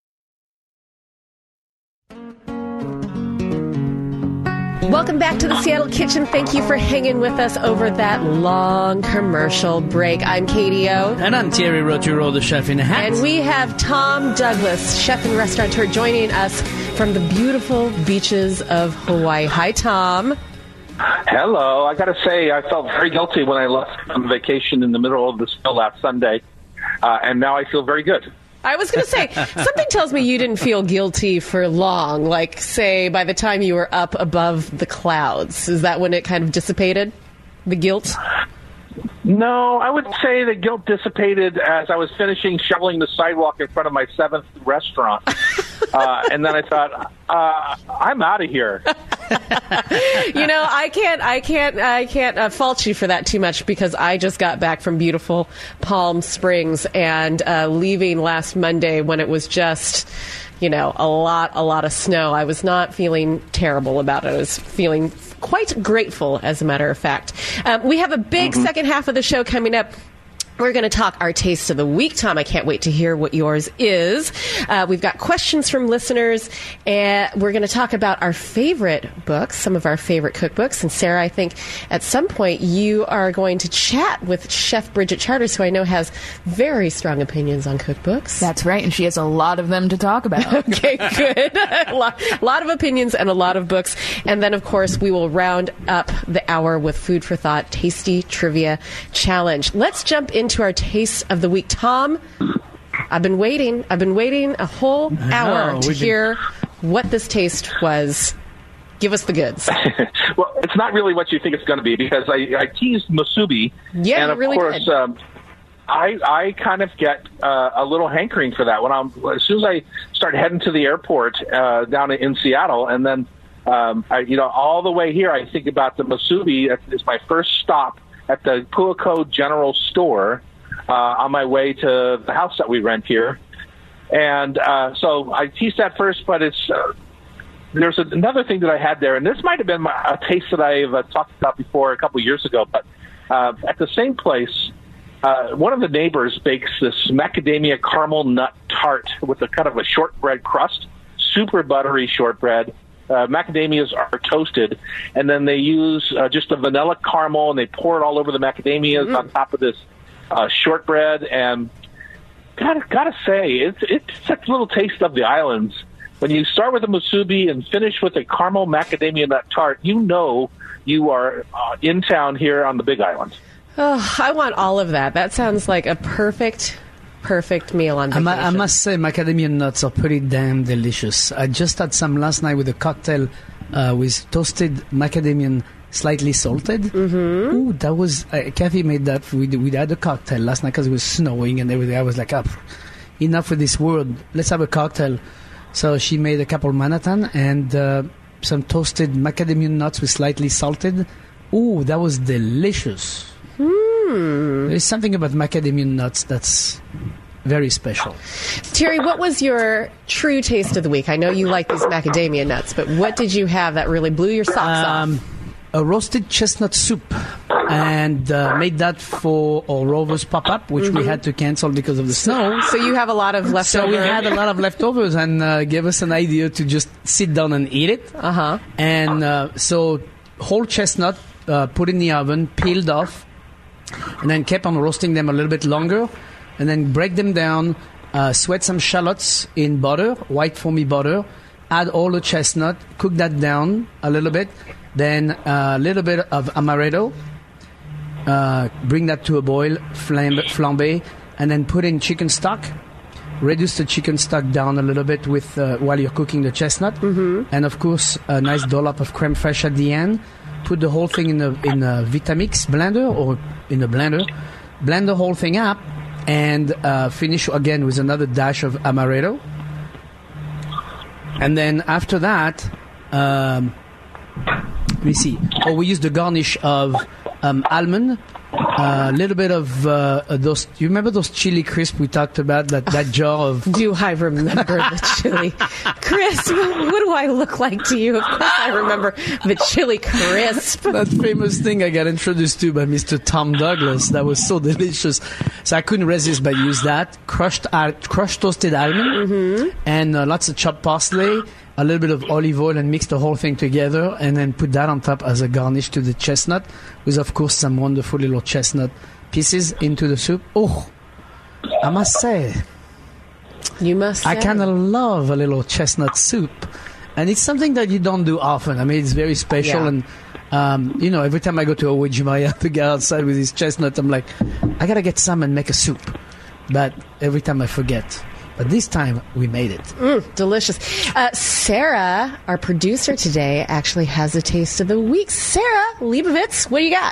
Welcome back to the Seattle Kitchen. Thank you for hanging with us over that long commercial break. I'm Katie O. And I'm Thierry Roturo, the chef in a hat. And we have Tom Douglas, chef and restaurateur, joining us from the beautiful beaches of Hawaii. Hi, Tom. Hello. I got to say, I felt very guilty when I left on vacation in the middle of the snow last Sunday, uh, and now I feel very good. I was going to say, something tells me you didn't feel guilty for long, like, say, by the time you were up above the clouds. Is that when it kind of dissipated, the guilt? No, I would say the guilt dissipated as I was finishing shoveling the sidewalk in front of my seventh restaurant. uh, and then I thought, uh, I'm out of here. You know, I can't, I can't, I can't uh, fault you for that too much because I just got back from beautiful Palm Springs and uh, leaving last Monday when it was just, you know, a lot, a lot of snow. I was not feeling terrible about it. I was feeling quite grateful, as a matter of fact. Um, we have a big mm-hmm. second half of the show coming up. We're going to talk our taste of the week, Tom. I can't wait to hear what yours is. Uh, we've got questions from listeners, and we're going to talk about our favorite books, some of our favorite cookbooks. And Sarah, I think at some point you are going to chat with Chef Bridget Charters, who I know has very strong opinions on cookbooks. That's right, and she has a lot of them to talk about. Okay, good. a lot, lot of opinions and a lot of books. And then, of course, we will round up the hour with Food for Thought Tasty Trivia Challenge. Let's jump in into our taste of the week. Tom, I've been waiting. I've been waiting a whole hour know, to hear been... what this taste was. Give us the goods. Well, it's not really what you think it's going to be because I, I teased musubi. Yeah, and of really course, um, I I kind of get uh, a little hankering for that when I'm as soon as I start heading to the airport uh, down in Seattle, and then um, I, you know all the way here, I think about the musubi. It's my first stop at the Puako General Store uh, on my way to the house that we rent here. And uh, so I teased that first, but it's uh, there's another thing that I had there, and this might have been my, a taste that I've uh, talked about before a couple years ago, but uh, at the same place, uh, one of the neighbors bakes this macadamia caramel nut tart with a kind of a shortbread crust, super buttery shortbread. Uh, macadamias are toasted, and then they use uh, just a vanilla caramel, and they pour it all over the macadamias mm. on top of this uh, shortbread. And gotta gotta say, it's it's such a little taste of the islands. When you start with a musubi and finish with a caramel macadamia nut tart, you know you are uh, in town here on the Big Island. Oh, I want all of that. That sounds like a perfect. Perfect meal on vacation. I, I must say, macadamia nuts are pretty damn delicious. I just had some last night with a cocktail uh, with toasted macadamia, slightly salted. Mm-hmm. Ooh, that was uh, Kathy made that. We we had a cocktail last night because it was snowing and everything. I was like, oh, enough with this word. Let's have a cocktail. So she made a couple Manhattan and uh, some toasted macadamia nuts with slightly salted. Ooh, that was delicious. Hmm. There's something about macadamia nuts that's very special. Terry, what was your true taste of the week? I know you like these macadamia nuts, but what did you have that really blew your socks um, off? A roasted chestnut soup, and uh, made that for our Rovers pop-up, which mm-hmm. we had to cancel because of the snow. So you have a lot of leftovers. So we had a lot of leftovers, and uh, gave us an idea to just sit down and eat it. Uh-huh. And uh, so whole chestnut, uh, put in the oven, peeled off, and then kept on roasting them a little bit longer, and then break them down, uh, sweat some shallots in butter, white foamy butter, add all the chestnut, cook that down a little bit, then a little bit of amaretto, uh, bring that to a boil, flambe, flambe, and then put in chicken stock, reduce the chicken stock down a little bit with uh, while you're cooking the chestnut, mm-hmm. and of course a nice dollop of creme fraiche at the end. Put the whole thing in a in a Vitamix blender or in a blender, blend the whole thing up, and uh, finish again with another dash of amaretto. And then after that, um, let me see. Oh, we use the garnish of um, almond, a uh, little bit of uh, those. Do you remember those chili crisp we talked about? That that jar of. Do I remember the chili crisp? What do I look like to you? Of course, I remember the chili crisp. That famous thing I got introduced to by Mister Tom Douglas. That was so delicious. So I couldn't resist but use that crushed uh, crushed toasted almond mm-hmm. and uh, lots of chopped parsley. A little bit of olive oil and mix the whole thing together, and then put that on top as a garnish to the chestnut, with of course some wonderful little chestnut pieces into the soup. Oh, I must say, you must. Say. I kind of love a little chestnut soup, and it's something that you don't do often. I mean, it's very special, yeah. and um, you know, every time I go to Owejimaya to get outside with his chestnut, I'm like, I gotta get some and make a soup, but every time I forget. But this time, we made it. Mm, delicious. Uh, Sarah, our producer today, actually has a taste of the week. Sarah Leibovitz, what do you got?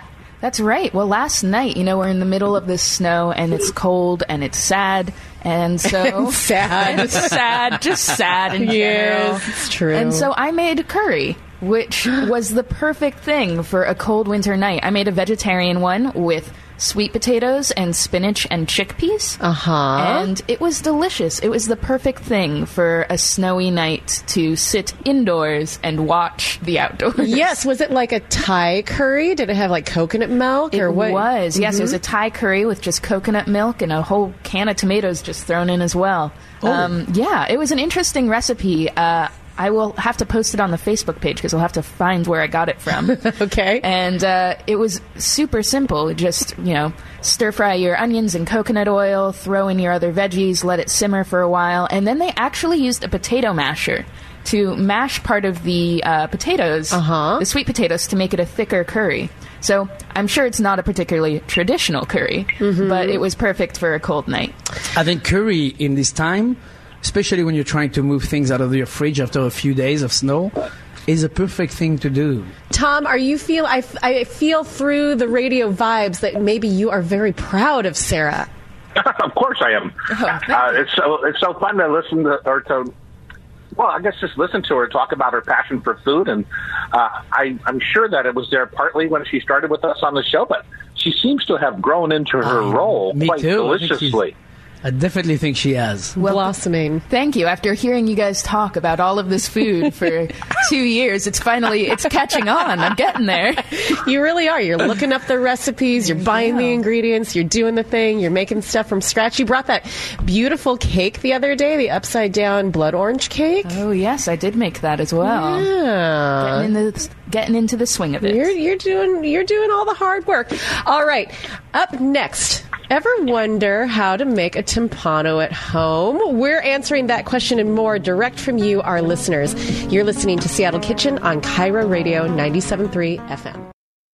That's right. Well, last night, you know, we're in the middle of this snow, and it's cold, and it's sad, and so... sad. And sad, just sad in general. Yes, it's true. And so I made curry, which was the perfect thing for a cold winter night. I made a vegetarian one with sweet potatoes and spinach and chickpeas. Uh-huh. And it was delicious. It was the perfect thing for a snowy night to sit indoors and watch the outdoors. Yes. Was it like a Thai curry? Did it have like coconut milk It or what? was. Yes, it was a Thai curry with just coconut milk and a whole can of tomatoes just thrown in as well. Oh. Um, yeah, it was an interesting recipe. Uh, I will have to post it on the Facebook page because I'll have to find where I got it from. Okay. And uh, it was super simple. Just, you know, stir fry your onions in coconut oil, throw in your other veggies, let it simmer for a while. And then they actually used a potato masher to mash part of the uh, potatoes, Uh-huh. the sweet potatoes, to make it a thicker curry. So I'm sure it's not a particularly traditional curry, but it was perfect for a cold night. I think curry in this time, especially when you're trying to move things out of your fridge after a few days of snow, is a perfect thing to do. Tom, are you feel? I, f- I feel through the radio vibes that maybe you are very proud of Sarah. Of course I am. uh, it's so it's so fun to listen to or to. Well, I guess just listen to her talk about her passion for food, and uh, I, I'm sure that it was there partly when she started with us on the show, but she seems to have grown into her Uh, role me quite too. I think she's- deliciously. I definitely think she has. Well, Blossoming. Thank you. After hearing you guys talk about all of this food for two years, it's finally, it's catching on. I'm getting there. You really are. You're looking up the recipes. You're buying the Yeah. ingredients. You're doing the thing. You're making stuff from scratch. You brought that beautiful cake the other day, the upside down blood orange cake. Oh, yes, I did make that as well. Yeah. Getting, in the, getting into the swing of it. You're you're doing you're doing all the hard work. All right. Up next. Ever wonder how to make a timpano at home? We're answering that question and more direct from you, our listeners. You're listening to Seattle Kitchen on Cairo Radio ninety-seven point three F M.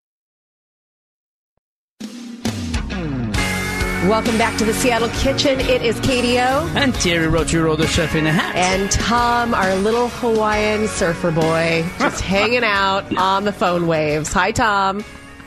Welcome back to the Seattle Kitchen. It is Katie O. And Thierry Roturo, the chef in a hat. And Tom, our little Hawaiian surfer boy, just hanging out on the phone waves. Hi, Tom.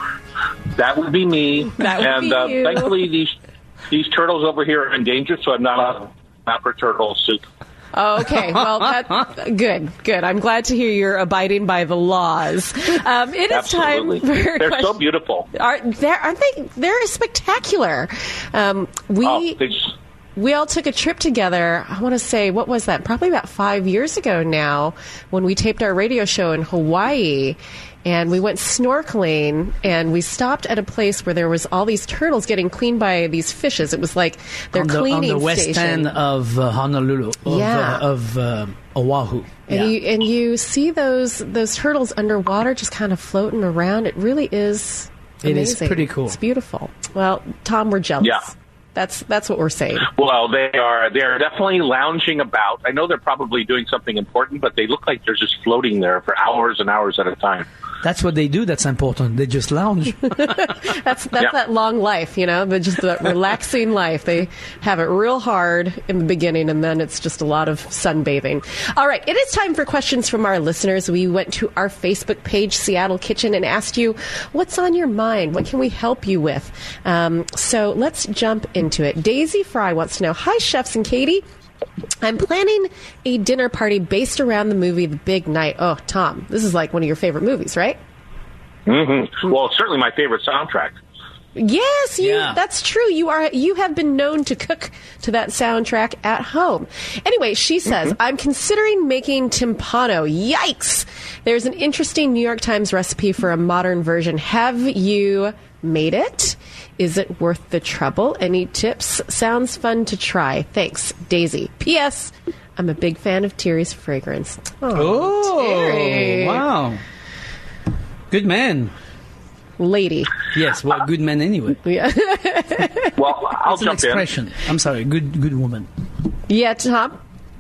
That would be me. That would and be uh, you. thankfully, these these turtles over here are endangered, so I'm not allowed out for turtle soup. Okay, well, that, good, good. I'm glad to hear you're abiding by the laws. Um, it is Absolutely. time for They're question- so beautiful. Are, they're, aren't they? They're spectacular. Um, we Oh, they just, we all took a trip together. I want to say, what was that? Probably about five years ago now, when we taped our radio show in Hawaii. And we went snorkeling, and we stopped at a place where there was all these turtles getting cleaned by these fishes. It was like their on the, cleaning on the west station. end of uh, Honolulu, of, Yeah. uh, of uh, Oahu. And Yeah. you and you see those those turtles underwater just kind of floating around. It really is It is amazing. pretty cool. It's beautiful. Well, Tom, we're jealous. Yeah. That's that's what we're saying. well, they are they're definitely lounging about. I know they're probably doing something important, but they look like they're just floating there for hours and hours at a time. That's what they do. That's important. They just lounge. That's that's Yeah. that long life, you know, the, just the relaxing life. They have it real hard in the beginning, and then it's just a lot of sunbathing. All right, it is time for questions from our listeners. We went to our Facebook page, Seattle Kitchen, and asked you, what's on your mind? What can we help you with? Um, so let's jump into it. Daisy Fry wants to know, hi, chefs and Katie. I'm planning a dinner party based around the movie The Big Night. Oh, Tom, this is like one of your favorite movies, right? Mm-hmm. Well, it's certainly my favorite soundtrack. Yes, you, Yeah. that's true. You are you have been known to cook to that soundtrack at home. Anyway, she says, I'm considering making timpano. Yikes! There's an interesting New York Times recipe for a modern version. Have you made it? Is it worth the trouble? Any tips? Sounds fun to try. Thanks, Daisy. P S. I'm a big fan of Thierry's fragrance. Oh, Thierry. wow. Good man. Lady. Yes, well, good man anyway. Yeah, Well, I'll It's an jump in. expression. I'm sorry, good good woman. yeah, Tom.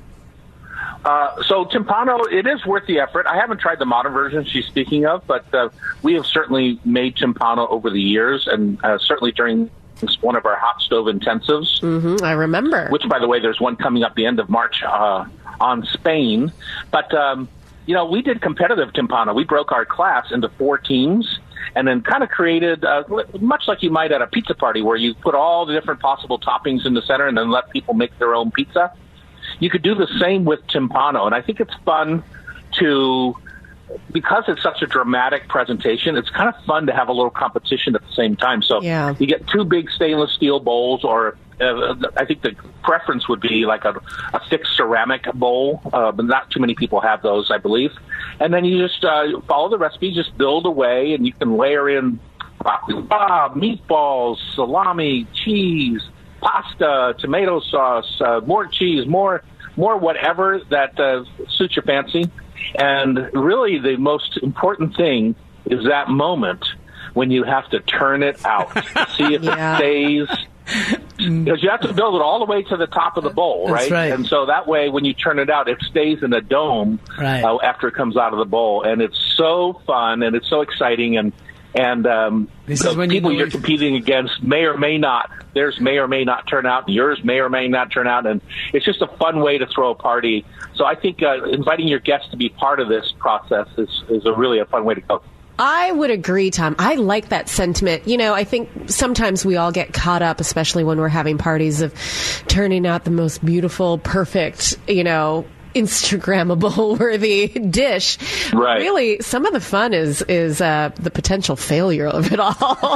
Uh, so timpano, it is worth the effort. I haven't tried the modern version she's speaking of, but uh, we have certainly made timpano over the years, and uh, certainly during one of our hot stove intensives, Mm-hmm, I remember. which, by the way, there's one coming up the end of March uh, on Spain. But, um, you know, we did competitive timpano. We broke our class into four teams, and then kind of created, uh, much like you might at a pizza party, where you put all the different possible toppings in the center and then let people make their own pizza. You could do the same with timpano, and I think it's fun to, because it's such a dramatic presentation, it's kind of fun to have a little competition at the same time. So yeah. you get two big stainless steel bowls, or uh, I think the preference would be like a, a thick ceramic bowl, uh, but not too many people have those, I believe. And then you just uh, follow the recipe, just build away, and you can layer in uh, meatballs, salami, cheese, pasta, tomato sauce, uh, more cheese, more more whatever that uh, suits your fancy. And really the most important thing is that moment when you have to turn it out to see if yeah. it stays. Because you have to build it all the way to the top of the bowl, That's right? right? And so that way when you turn it out, it stays in a dome right. uh, after it comes out of the bowl. And it's so fun and it's so exciting. And And um, this the is when people you know you're if- competing against may or may not, theirs may or may not turn out, yours may or may not turn out, and it's just a fun way to throw a party. So I think uh, inviting your guests to be part of this process is, is a really a fun way to go. I would agree, Tom. I like that sentiment. You know, I think sometimes we all get caught up, especially when we're having parties, of turning out the most beautiful, perfect, you know, Instagrammable worthy dish. Right. Really, some of the fun is is uh, the potential failure of it all.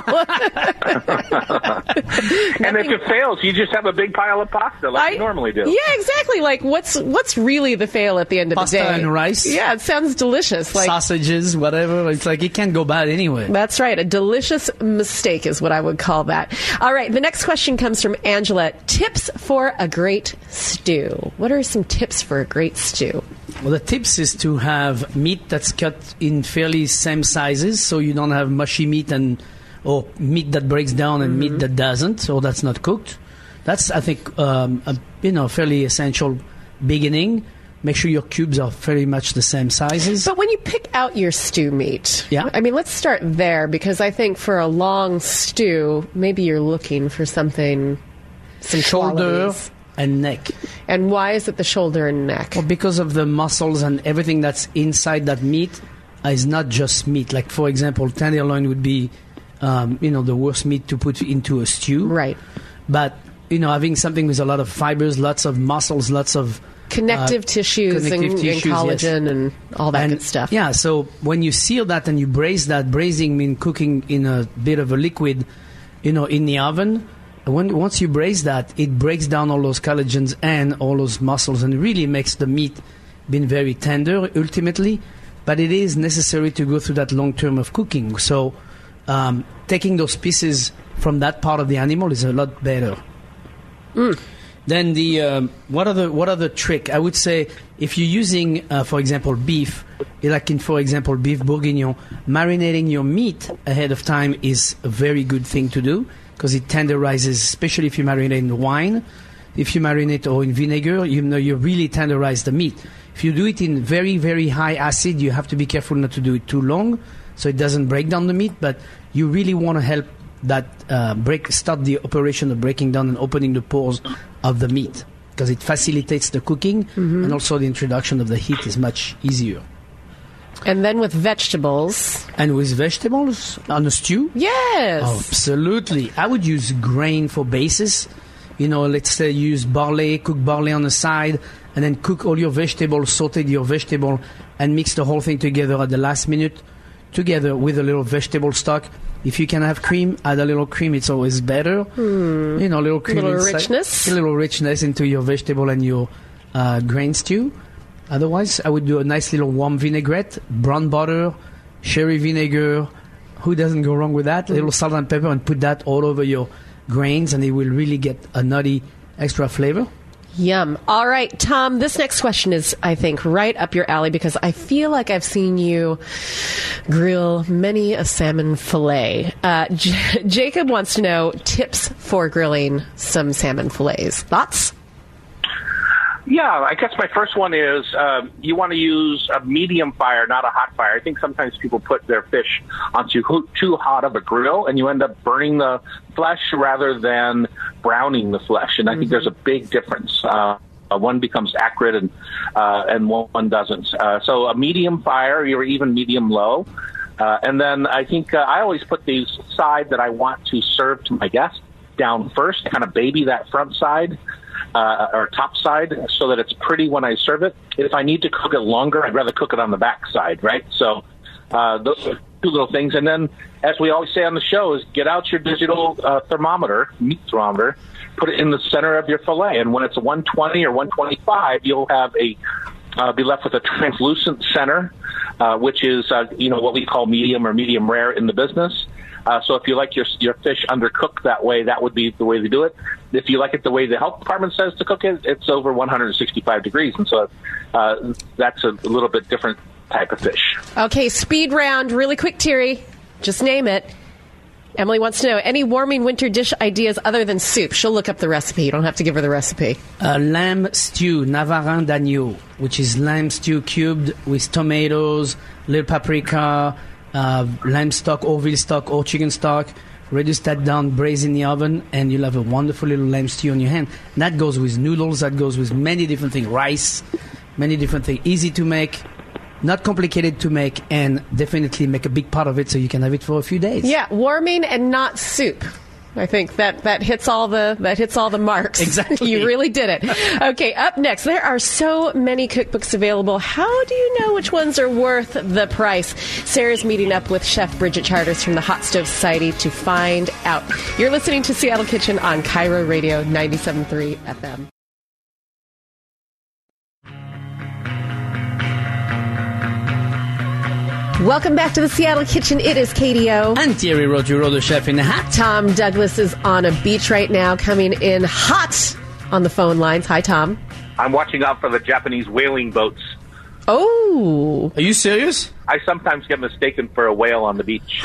And if it fails, you just have a big pile of pasta like I, you normally do. Yeah, exactly. Like, what's what's really the fail at the end of Pasta the day? and rice. Yeah, it sounds delicious. Like Sausages, whatever. It's like it can't go bad anyway. That's right. A delicious mistake is what I would call that. All right. The next question comes from Angela. Tips for a great stew. What are some tips for a great stew? Well, the tips is to have meat that's cut in fairly same sizes, so you don't have mushy meat and or meat that breaks down and Mm-hmm. meat that doesn't, or that's not cooked. That's, I think, um, a you know fairly essential beginning. Make sure your cubes are very much the same sizes. But when you pick out your stew meat, Yeah. I mean, let's start there, because I think for a long stew, maybe you're looking for something, some Shoulder qualities. and neck. And why is it the shoulder and neck? Well, because of the muscles and everything that's inside that meat uh, is not just meat. Like, for example, tenderloin would be, um, you know, the worst meat to put into a stew. Right. But, you know, having something with a lot of fibers, lots of muscles, lots of Connective uh, tissues, connective and, tissues, and yes. collagen and all that and, good stuff. Yeah, so when you seal that and you braise that, braising means cooking in a bit of a liquid, you know, in the oven. When once you braise that, it breaks down all those collagens and all those muscles, and really makes the meat being very tender ultimately. But it is necessary to go through that long term of cooking. So um, taking those pieces from that part of the animal is a lot better. Mm. Then the um, what are the what are the trick? I would say if you're using, uh, for example, beef, like in for example beef bourguignon, marinating your meat ahead of time is a very good thing to do, because it tenderizes, especially if you marinate in wine. If you marinate or in vinegar, you know you really tenderize the meat. If you do it in very very high acid, you have to be careful not to do it too long, so it doesn't break down the meat. But you really want to help that uh, break start the operation of breaking down and opening the pores of the meat, because it facilitates the cooking, mm-hmm. and also the introduction of the heat is much easier. And then with vegetables. And with vegetables on a stew? Yes. Oh, absolutely. I would use grain for basis. You know, let's say use barley, cook barley on the side, and then cook all your vegetables, saute your vegetable, and mix the whole thing together at the last minute, together with a little vegetable stock. If you can have cream, add a little cream. It's always better. Hmm. You know, a little cream. A little inside, richness. A little richness into your vegetable and your uh, grain stew. Otherwise, I would do a nice little warm vinaigrette, brown butter, sherry vinegar. Who doesn't go wrong with that? A little salt and pepper, and put that all over your grains, and it will really get a nutty extra flavor. Yum. All right, Tom, this next question is, I think, right up your alley, because I feel like I've seen you grill many a salmon fillet. Uh, J- Jacob wants to know tips for grilling some salmon fillets. Thoughts? Yeah, I guess my first one is um, you want to use a medium fire, not a hot fire. I think sometimes people put their fish onto too, too hot of a grill, and you end up burning the flesh rather than browning the flesh. And I mm-hmm. think there's a big difference. Uh, one becomes acrid, and uh, and one doesn't. Uh, so a medium fire, or even medium low. Uh, and then I think uh, I always put the side that I want to serve to my guest down first, kind of baby that front side uh, or top side so that it's pretty when I serve it. If I need to cook it longer, I'd rather cook it on the back side, right? So uh, those are two little things. And then, as we always say on the show, is get out your digital uh, thermometer, meat thermometer, put it in the center of your fillet. And when it's one twenty or one twenty-five, you'll have a uh, be left with a translucent center, uh, which is uh, you know what we call medium or medium rare in the business. Uh, so if you like your your fish undercooked that way, that would be the way to do it. If you like it the way the health department says to cook it, it's over one hundred sixty-five degrees, and so uh, that's a little bit different type of fish. Okay, speed round, really quick, Thierry. Just name it. Emily wants to know, any warming winter dish ideas other than soup? She'll look up the recipe. You don't have to give her the recipe. Uh, lamb stew, Navarin d'agneau, which is lamb stew cubed with tomatoes, little paprika, uh, lamb stock or veal stock or chicken stock. Reduce that down, braise in the oven, and you'll have a wonderful little lamb stew on your hand. And that goes with noodles, that goes with many different things, rice, many different things. Easy to make. Not complicated to make, and definitely make a big part of it so you can have it for a few days. Yeah, warming and not soup. I think that, that hits all the that hits all the marks. Exactly. You really did it. Okay, up next, there are so many cookbooks available. How do you know which ones are worth the price? Sarah's meeting up with Chef Bridget Charters from the Hot Stove Society to find out. You're listening to Seattle Kitchen on Cairo Radio ninety-seven point three F M. Welcome back to the Seattle Kitchen. It is K D O. And Thierry Roturo, the chef in the hat. Tom Douglas is on a beach right now, coming in hot on the phone lines. Hi, Tom. I'm watching out for the Japanese whaling boats. Oh. Are you serious? I sometimes get mistaken for a whale on the beach.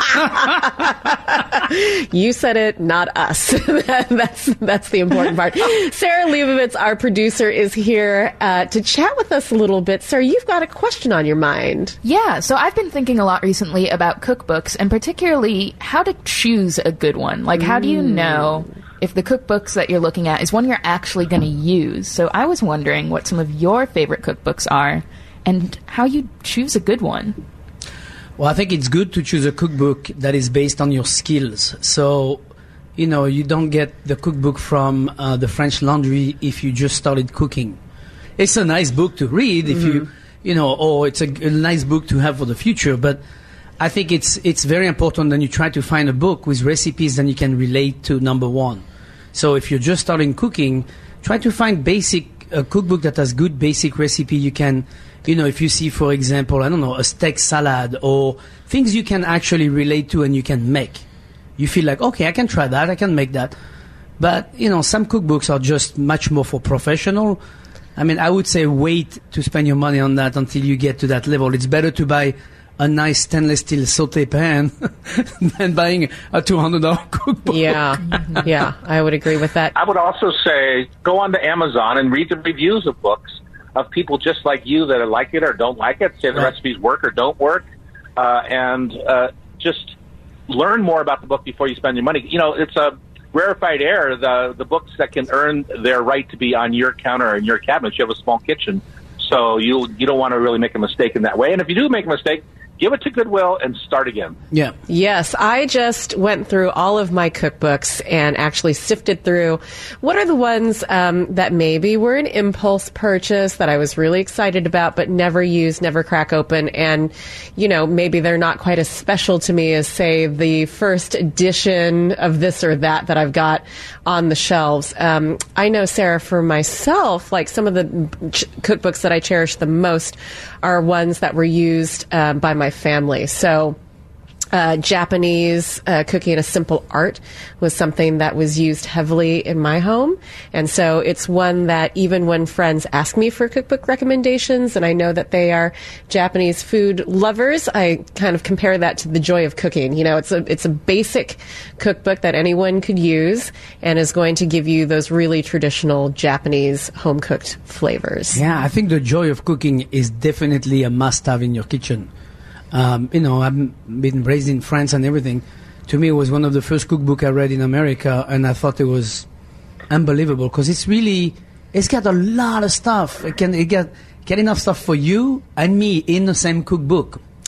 You said it, not us. that's that's the important part. Sarah Leibovitz, our producer, is here uh, to chat with us a little bit. Sarah, you've got a question on your mind. Yeah, so I've been thinking a lot recently about cookbooks, and particularly how to choose a good one. Like, how do you know if the cookbooks that you're looking at is one you're actually going to use? So I was wondering what some of your favorite cookbooks are and how you choose a good one. Well, I think it's good to choose a cookbook that is based on your skills. So, you know, you don't get the cookbook from uh, the French Laundry if you just started cooking. It's a nice book to read if mm-hmm. you, you know, or it's a, a nice book to have for the future. But I think it's it's very important that you try to find a book with recipes that you can relate to, number one. So if you're just starting cooking, try to find basic a cookbook that has good basic recipe you can. You know, if you see, for example, I don't know, a steak salad or things you can actually relate to and you can make. You feel like, okay, I can try that, I can make that. But, you know, some cookbooks are just much more for professional. I mean, I would say wait to spend your money on that until you get to that level. It's better to buy a nice stainless steel sauté pan than buying a two hundred dollars cookbook. Yeah, yeah, I would agree with that. I would also say go on to Amazon and read the reviews of books of people just like you that like it or don't like it, say the right. recipes work or don't work, uh, and uh, just learn more about the book before you spend your money. You know, it's a rarefied air, the the books that can earn their right to be on your counter or in your cabinet. You have a small kitchen, so you you don't want to really make a mistake in that way. And if you do make a mistake, give it to Goodwill and start again. Yeah. Yes, I just went through all of my cookbooks and actually sifted through what are the ones um, that maybe were an impulse purchase that I was really excited about but never used, never crack open. And, you know, maybe they're not quite as special to me as, say, the first edition of this or that that I've got on the shelves. Um, I know, Sarah, for myself, like some of the ch- cookbooks that I cherish the most are ones that were used uh, by my family. So uh, Japanese uh, cooking a simple art was something that was used heavily in my home. And so it's one that even when friends ask me for cookbook recommendations, and I know that they are Japanese food lovers, I kind of compare that to The Joy of Cooking. You know, it's a, it's a basic cookbook that anyone could use and is going to give you those really traditional Japanese home-cooked flavors. Yeah, I think The Joy of Cooking is definitely a must-have in your kitchen. Um, you know, I've been raised in France and everything. To me, it was one of the first cookbook I read in America, and I thought it was unbelievable because it's really, it's got a lot of stuff. It can it get get enough stuff for you and me in the same cookbook.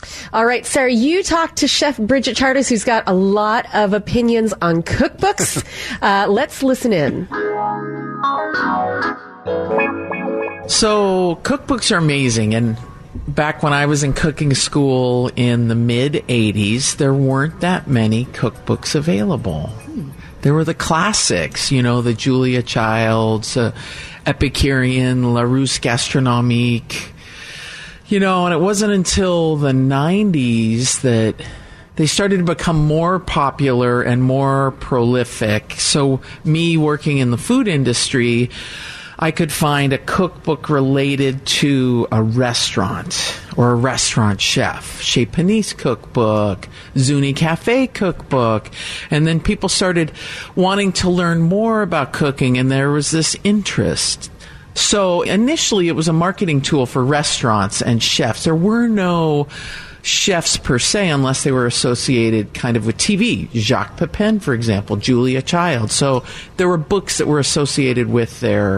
All right, Sarah, you talked to Chef Bridget Charters, who's got a lot of opinions on cookbooks. uh, let's listen in. So cookbooks are amazing, and back when I was in cooking school in the mid eighties, there weren't that many cookbooks available. Hmm. There were the classics, you know, the Julia Childs, uh, Epicurean, Larousse Gastronomique, you know, and it wasn't until the nineties that they started to become more popular and more prolific. So me working in the food industry, I could find a cookbook related to a restaurant or a restaurant chef, Chez Panisse cookbook, Zuni Cafe cookbook. And then people started wanting to learn more about cooking, and there was this interest. So initially it was a marketing tool for restaurants and chefs. There were no chefs per se unless they were associated kind of with T V. Jacques Pepin, for example, Julia Child. So there were books that were associated with their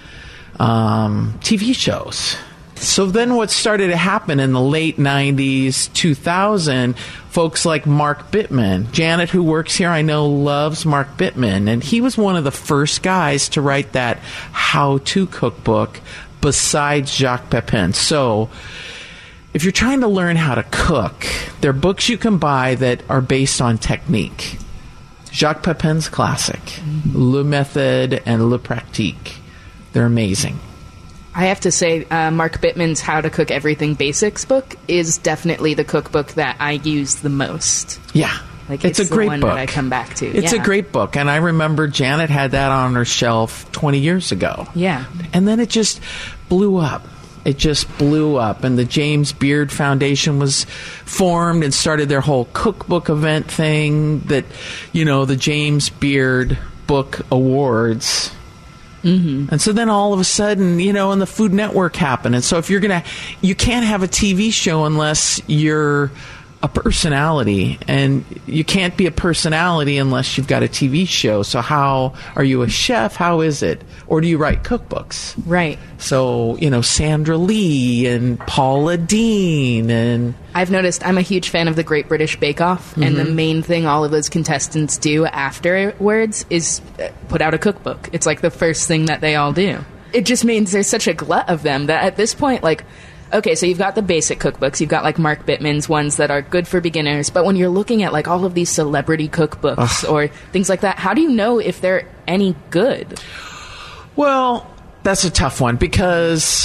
um, T V shows. So then what started to happen in the late nineties, two thousand, folks like Mark Bittman. Janet, who works here, I know loves Mark Bittman, and he was one of the first guys to write that how-to cookbook besides Jacques Pepin. So if you're trying to learn how to cook, there are books you can buy that are based on technique. Jacques Pepin's classic, mm-hmm. Le Méthode and Le Pratique. They're amazing. I have to say, uh, Mark Bittman's How to Cook Everything Basics book is definitely the cookbook that I use the most. Yeah. Like, it's, it's a great the one book. That I come back to. It's yeah. a great book. And I remember Janet had that on her shelf twenty years ago. Yeah. And then it just blew up. It just blew up. And the James Beard Foundation was formed and started their whole cookbook event thing that, you know, the James Beard Book Awards. Mm-hmm. And so then all of a sudden, you know, and the Food Network happened. And so if you're going to, you can't have a T V show unless you're a personality. And you can't be a personality unless you've got a T V show. So how are you a chef? How is it? Or do you write cookbooks? Right. So, you know, Sandra Lee and Paula Deen and... I've noticed I'm a huge fan of the Great British Bake Off, mm-hmm. and the main thing all of those contestants do afterwards is put out a cookbook. It's like the first thing that they all do. It just means there's such a glut of them that at this point, like, okay, so you've got the basic cookbooks, you've got like Mark Bittman's ones that are good for beginners, but when you're looking at like all of these celebrity cookbooks Ugh. or things like that, how do you know if they're any good? Well, that's a tough one because...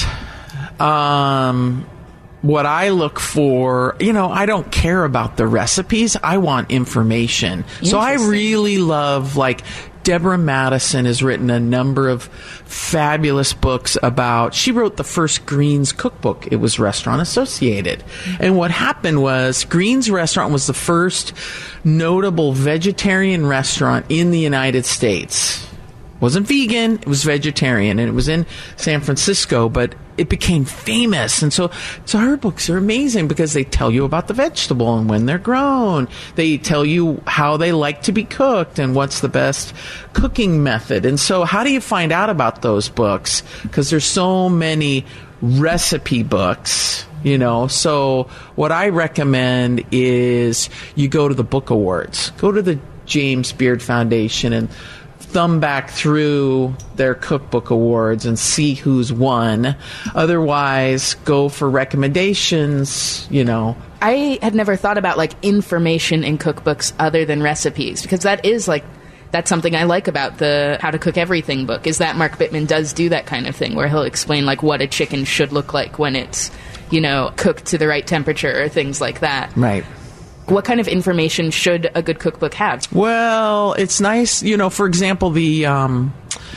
um. What I look for, you know, I don't care about the recipes. I want information. So I really love, like, Deborah Madison has written a number of fabulous books about, she wrote the first Green's cookbook. It was Restaurant Associated. Mm-hmm. And what happened was Green's Restaurant was the first notable vegetarian restaurant in the United States. It wasn't vegan, it was vegetarian, and it was in San Francisco, but it became famous. And so, so her books are amazing because they tell you about the vegetable and when they're grown. They tell you how they like to be cooked and what's the best cooking method. And so how do you find out about those books? Because there's so many recipe books, you know. So what I recommend is you go to the book awards. Go to the James Beard Foundation and thumb back through their cookbook awards and see who's won. Otherwise, go for recommendations, you know. I had never thought about like information in cookbooks other than recipes, because that is like, that's something I like about the How to Cook Everything book, is that Mark Bittman does do that kind of thing where he'll explain like what a chicken should look like when it's, you know, cooked to the right temperature or things like that. Right. What kind of information should a good cookbook have? Well, it's nice, you know, for example, the um,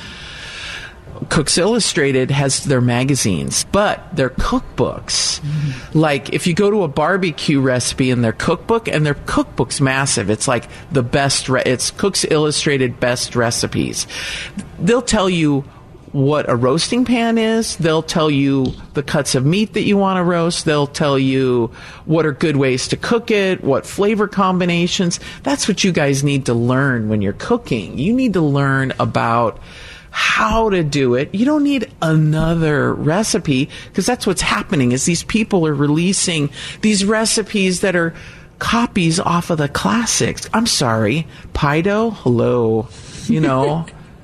Cooks Illustrated has their magazines, but their cookbooks, mm-hmm. like if you go to a barbecue recipe in their cookbook, and their cookbook's massive, it's like the best, re- it's Cooks Illustrated best recipes. They'll tell you what a roasting pan is. They'll tell you the cuts of meat that you want to roast. They'll tell you what are good ways to cook it, what flavor combinations. That's what you guys need to learn when you're cooking. You need to learn about how to do it. You don't need another recipe, because that's what's happening is these people are releasing these recipes that are copies off of the classics. I'm sorry, pie dough, hello, you know.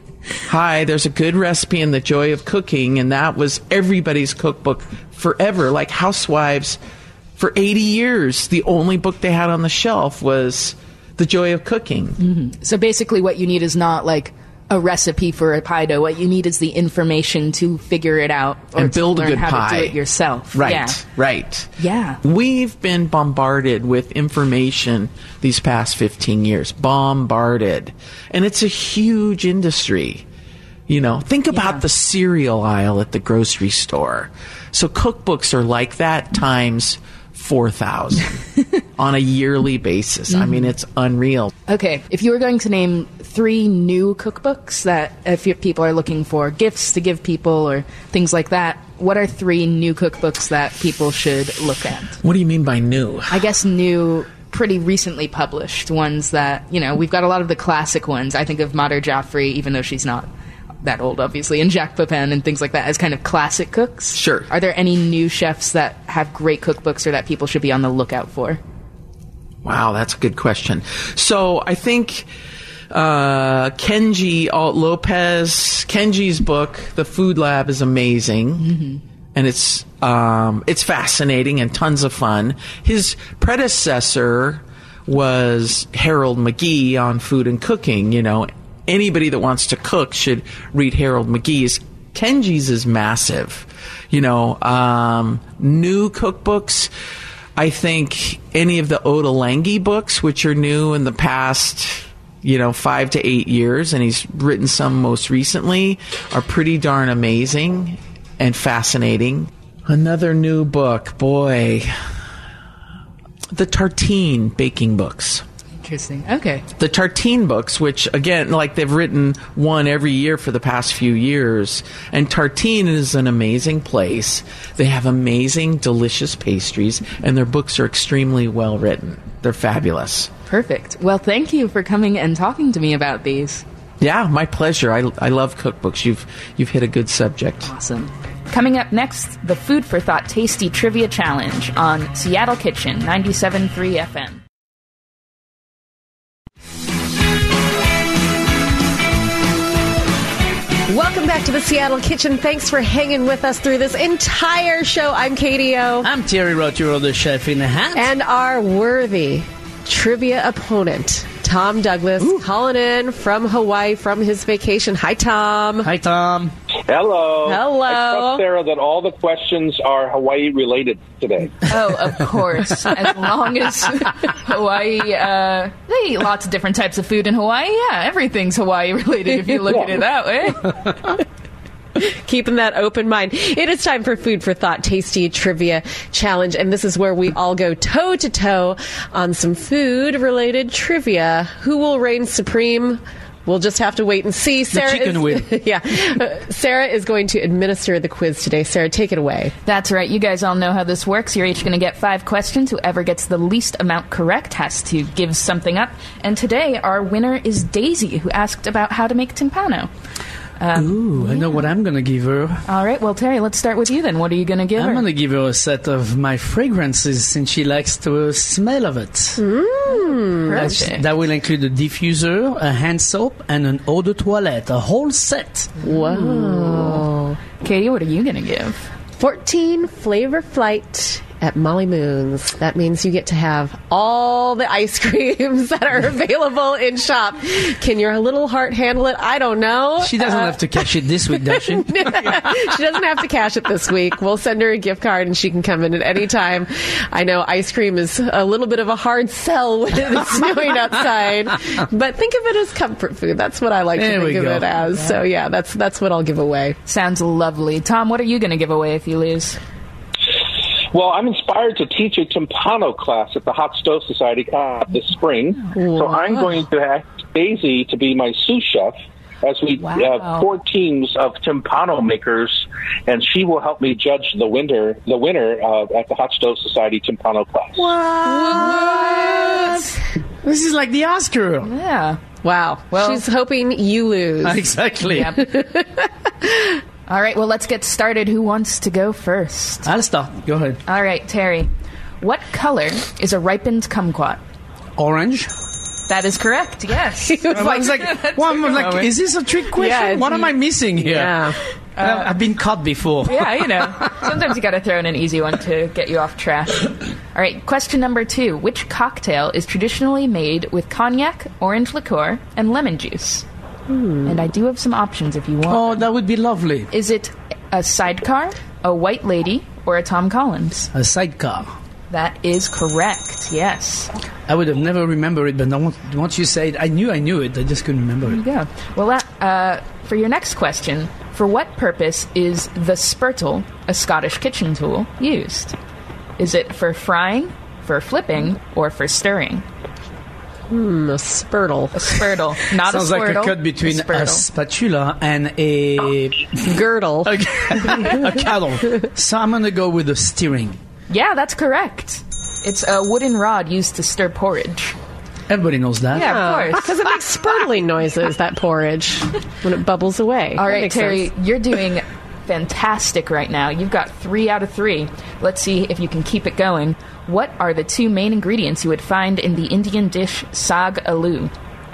Hi, there's a good recipe in The Joy of Cooking, and that was everybody's cookbook forever. Like Housewives, for eighty years, the only book they had on the shelf was The Joy of Cooking. Mm-hmm. So basically what you need is not like a recipe for a pie dough. What you need is the information to figure it out or and build to learn a good how pie. to do it yourself. Right, yeah. right. Yeah. We've been bombarded with information these past fifteen years. Bombarded. And it's a huge industry. You know, think about Yeah. the cereal aisle at the grocery store. So cookbooks are like that times four thousand on a yearly basis. Mm-hmm. I mean, it's unreal. Okay, if you were going to name three new cookbooks that if your people are looking for gifts to give people or things like that, what are three new cookbooks that people should look at? What do you mean by new? I guess new, pretty recently published ones that, you know, we've got a lot of the classic ones. I think of Madhur Jaffrey, even though she's not that old, obviously, and Jacques Pepin and things like that as kind of classic cooks. Sure. Are there any new chefs that have great cookbooks or that people should be on the lookout for? Wow, that's a good question. So I think uh, Kenji Alt Lopez, Kenji's book, The Food Lab, is amazing. Mm-hmm. And it's um, it's fascinating and tons of fun. His predecessor was Harold McGee on Food and Cooking. You know, anybody that wants to cook should read Harold McGee's. Kenji's is massive. You know, um, new cookbooks, I think any of the Oda Lange books, which are new in the past, you know, five to eight years, and he's written some most recently, are pretty darn amazing and fascinating. Another new book, boy, the Tartine baking books. Interesting. Okay. The Tartine books, which, again, like they've written one every year for the past few years. And Tartine is an amazing place. They have amazing, delicious pastries, and their books are extremely well written. They're fabulous. Perfect. Well, thank you for coming and talking to me about these. Yeah, my pleasure. I, I love cookbooks. You've you've hit a good subject. Awesome. Coming up next, the Food for Thought Tasty Trivia Challenge on Seattle Kitchen, ninety-seven point three F M. Welcome back to the Seattle Kitchen. Thanks for hanging with us through this entire show. I'm Katie O. I'm Thierry Roturo, the chef in a hat. And our worthy trivia opponent, Tom Douglas, Ooh. calling in from Hawaii from his vacation. Hi, Tom. Hi, Tom. Hello. Hello. I trust, Sarah, that all the questions are Hawaii-related today. Oh, of course. As long as Hawaii, uh, they eat lots of different types of food in Hawaii. Yeah, everything's Hawaii-related if you look yeah. at it that way. Keeping that open mind. It is time for Food for Thought Tasty Trivia Challenge, and this is where we all go toe-to-toe on some food-related trivia. Who will reign supreme? We'll just have to wait and see. Sarah the chicken is, win. yeah, uh, Sarah is going to administer the quiz today. Sarah, take it away. That's right. You guys all know how this works. You're each going to get five questions. Whoever gets the least amount correct has to give something up. And today, our winner is Daisy, who asked about how to make timpano. Um, Ooh, I yeah. know what I'm going to give her. All right. Well, Terry, let's start with you then. What are you going to give I'm her? I'm going to give her a set of my fragrances since she likes the smell of it. Mm, Perfect. That will include a diffuser, a hand soap, and an eau de toilette. A whole set. Wow. Ooh. Katie, what are you going to give? fourteen Flavor Flight at Molly Moon's. That means you get to have all the ice creams that are available in shop. Can your little heart handle it? I don't know. She doesn't uh, have to cash it this week, does she? She doesn't have to cash it this week. We'll send her a gift card and she can come in at any time. I know ice cream is a little bit of a hard sell when it's snowing outside, but think of it as comfort food. That's what I like there to think of go. it as. Yeah. So yeah, that's that's what I'll give away. Sounds lovely. Tom, what are you going to give away if you lose? Well, I'm inspired to teach a timpano class at the Hot Stove Society this spring. Wow. So I'm going to ask Daisy to be my sous chef as we wow. have four teams of timpano makers, and she will help me judge the winner, the winner uh, at the Hot Stove Society timpano class. What? What? This is like the Oscar. Yeah. Wow. Well- She's hoping you lose. Exactly. Yep. All right, well, let's get started. Who wants to go first? I'll start. Go ahead. All right, Terry. What color is a ripened kumquat? Orange. That is correct, yes. It was I was like, well, I'm like, moment. is this a trick question? Yeah, it's- what am I missing here? Yeah. Uh, I've been caught before. Yeah, you know. Sometimes you got to throw in an easy one to get you off track. All right, question number two. Which cocktail is traditionally made with cognac, orange liqueur, and lemon juice? And I do have some options if you want. Oh, that would be lovely. Is it a sidecar, a white lady, or a Tom Collins? A sidecar. That is correct, yes. I would have never remembered it, but now, once you say it, I knew I knew it. I just couldn't remember it. Yeah. Well, that, uh, for your next question, for what purpose is the spurtle, a Scottish kitchen tool, used? Is it for frying, for flipping, or for stirring? Hmm, a spurtle. A spurtle, not Sounds a like squirtle. a cut between a, spurtle. spatula and a Girdle. a, a cattle. So I'm gonna go with the steering. Yeah, that's correct. It's a wooden rod used to stir porridge. Everybody knows that. Yeah, of course. Because it makes spurtling noises, that porridge, when it bubbles away. All That right, makes Terry, sense. you're doing fantastic right now. You've got three out of three. Let's see if you can keep it going. What are the two main ingredients you would find in the Indian dish saag aloo?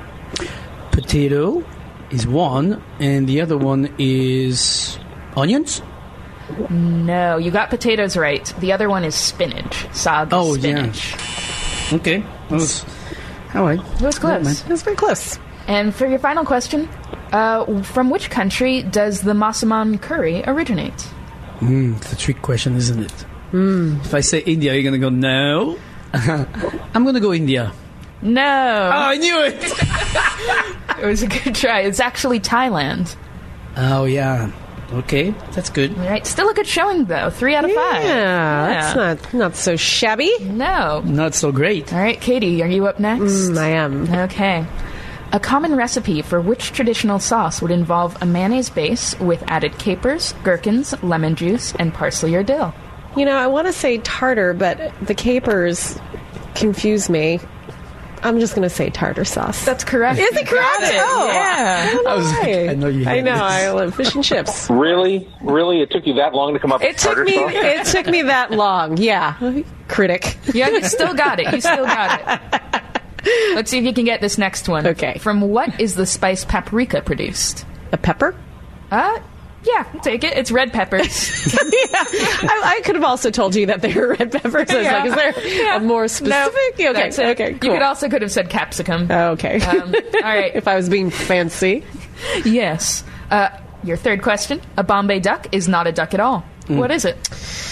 Potato is one, and the other one is onions. No, you got potatoes right. The other one is spinach. Saag Oh, spinach. yeah. Okay. That was all right. It was close. That's very close. And for your final question, uh, from which country does the Massaman curry originate? Mm, it's a trick question, isn't it? Mm. If I say India, you're gonna go no. I'm gonna go India. No. Oh, I knew it. It was a good try. It's actually Thailand. Oh yeah. Okay, that's good. All right, still a good showing though. Three out of five. Yeah, that's not not so shabby. No. Not so great. All right, Katie, are you up next? Mm, I am. Okay. A common recipe for which traditional sauce would involve a mayonnaise base with added capers, gherkins, lemon juice, and parsley or dill? You know, I want to say tartar, but the capers confuse me. I'm just going to say tartar sauce. That's correct. Is it correct? Got it. Oh. Yeah. I, don't know I was like, why. I know you I hate know. this. I love fish and chips. Really? Really? It took you that long to come up It with took tartar me. sauce? It took me that long. Yeah, critic. Yeah, you still got it. You still got it. Let's see if you can get this next one. Okay. From what is the spice paprika produced? A pepper? Uh, yeah, I'll take it. It's red peppers. Yeah. I, I could have also told you that they were red peppers. I was Yeah. like, is there Yeah. a more specific? No, okay. that's it. Okay. Cool. You could also could have said capsicum. Okay. Um, all right. If I was being fancy. Yes. Uh, your third question. A Bombay duck is not a duck at all. What is it?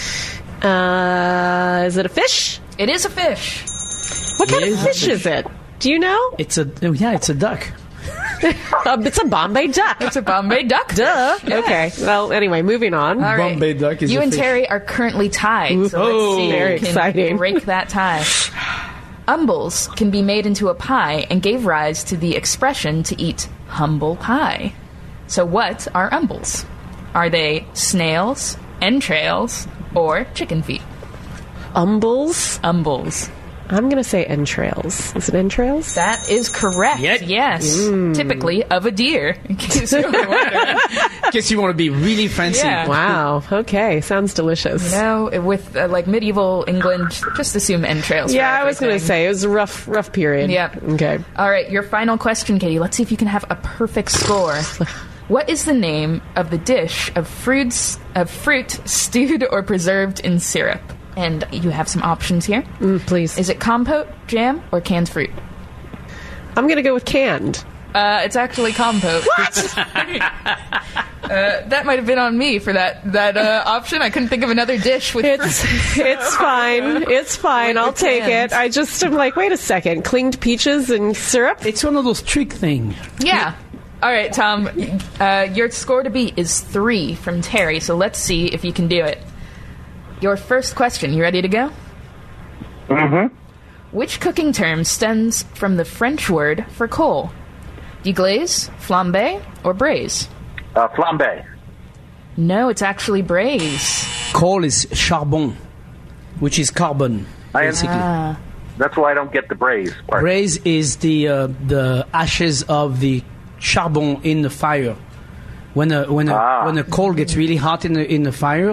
Uh, is it a fish? It is a fish. What kind It of is a fish fish. is it? Do you know? It's a oh, yeah, it's a duck. Um, it's a Bombay duck. It's a Bombay duck. Duh. Okay. Well, anyway, moving on. All right. Bombay duck is You a and fish. Terry are currently tied. So Oh, let's see very who can exciting. break that tie. Umbles can be made into a pie and gave rise to the expression to eat humble pie. So what are umbles? Are they snails, entrails, or chicken feet? Umbles. Umbles. I'm going to say entrails. Is it entrails? That is correct. Yeah. Yes. Typically of a deer. In case you were wondering. Guess you want to be really fancy. Yeah. Wow. Okay. Sounds delicious. You know, with uh, like medieval England, just assume entrails. for Yeah, I was going to everything. say it was a rough, rough period. Yep. Okay. All right, your final question, Katie. Let's see if you can have a perfect score. What is the name of the dish of fruits of fruit stewed or preserved in syrup? And you have some options here. Mm, please. Is it compote, jam, or canned fruit? I'm going to go with canned. Uh, it's actually compote. What? uh, that might have been on me for that that uh, option. I couldn't think of another dish with It's fruit. it's fine. It's fine. With I'll the take cans. it. I just am like, wait a second. Clinged peaches and syrup? It's one of those trick things. Yeah. All right, Tom. Uh, your score to beat is three from Terry. So let's see if you can do it. Your first question. You ready to go? Mm-hmm. Which cooking term stems from the French word for coal? Deglaze, flambe, or braise? Uh, flambe. No, it's actually braise. Coal is charbon, which is carbon, I am- basically. Ah. That's why I don't get the braise part. Braise is the uh, the ashes of the charbon in the fire. When a when a Ah. when a coal gets really hot in the in the fire,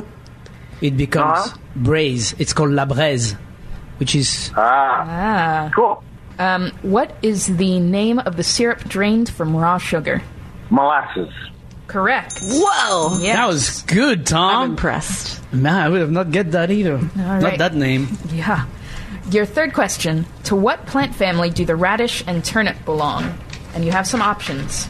it becomes Uh-huh. braise. It's called la braise, which is Ah, Ah. cool. Um, what is the name of the syrup drained from raw sugar? Molasses. Correct. Whoa! Yes. that was good, I'm Tom. impressed. Man, I would have not get that either. Not right. that name. Yeah. Your third question, to what plant family do the radish and turnip belong? And you have some options.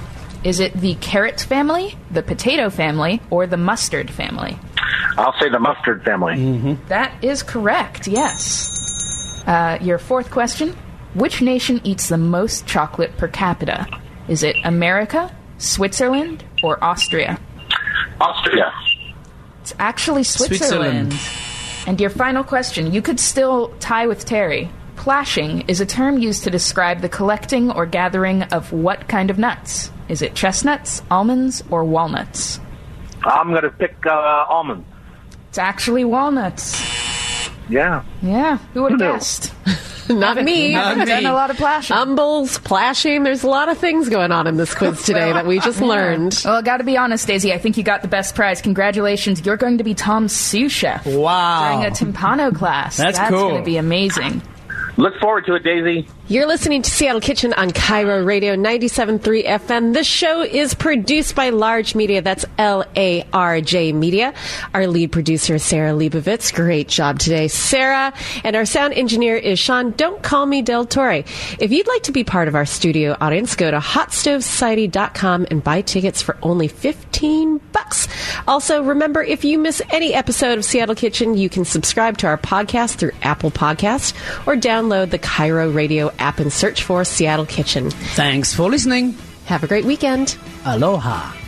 Is it the carrot family, the potato family, or the mustard family? I'll say the mustard family. That is correct, yes. Uh, your fourth question, which nation eats the most chocolate per capita? Is it America, Switzerland, or Austria? Austria. It's actually Switzerland. Switzerland. And your final question, you could still tie with Terry. Plashing is a term used to describe the collecting or gathering of what kind of nuts? Is it chestnuts, almonds, or walnuts? I'm going to pick uh, almonds. It's actually walnuts. Yeah. Yeah, who would have Who knew? guessed? Not me. I've done a lot of plashing. Umbles, plashing. There's a lot of things going on in this quiz today that we just learned. Well, I got to be honest, Daisy. I think you got the best prize. Congratulations! You're going to be Tom's sous chef Wow. during a timpano class. That's That's cool. going to be amazing. Look forward to it, Daisy. You're listening to Seattle Kitchen on Cairo Radio ninety-seven point three F M. This show is produced by Large Media. That's L A R J Media. Our lead producer is Sarah Leibovitz. Great job today, Sarah. And our sound engineer is Sean. Don't call me Del Torre. If you'd like to be part of our studio audience, go to hot stove society dot com and buy tickets for only fifteen bucks. Also, remember, if you miss any episode of Seattle Kitchen, you can subscribe to our podcast through Apple Podcasts or download the Cairo Radio app and search for Seattle Kitchen. Thanks for listening. Have a great weekend. Aloha.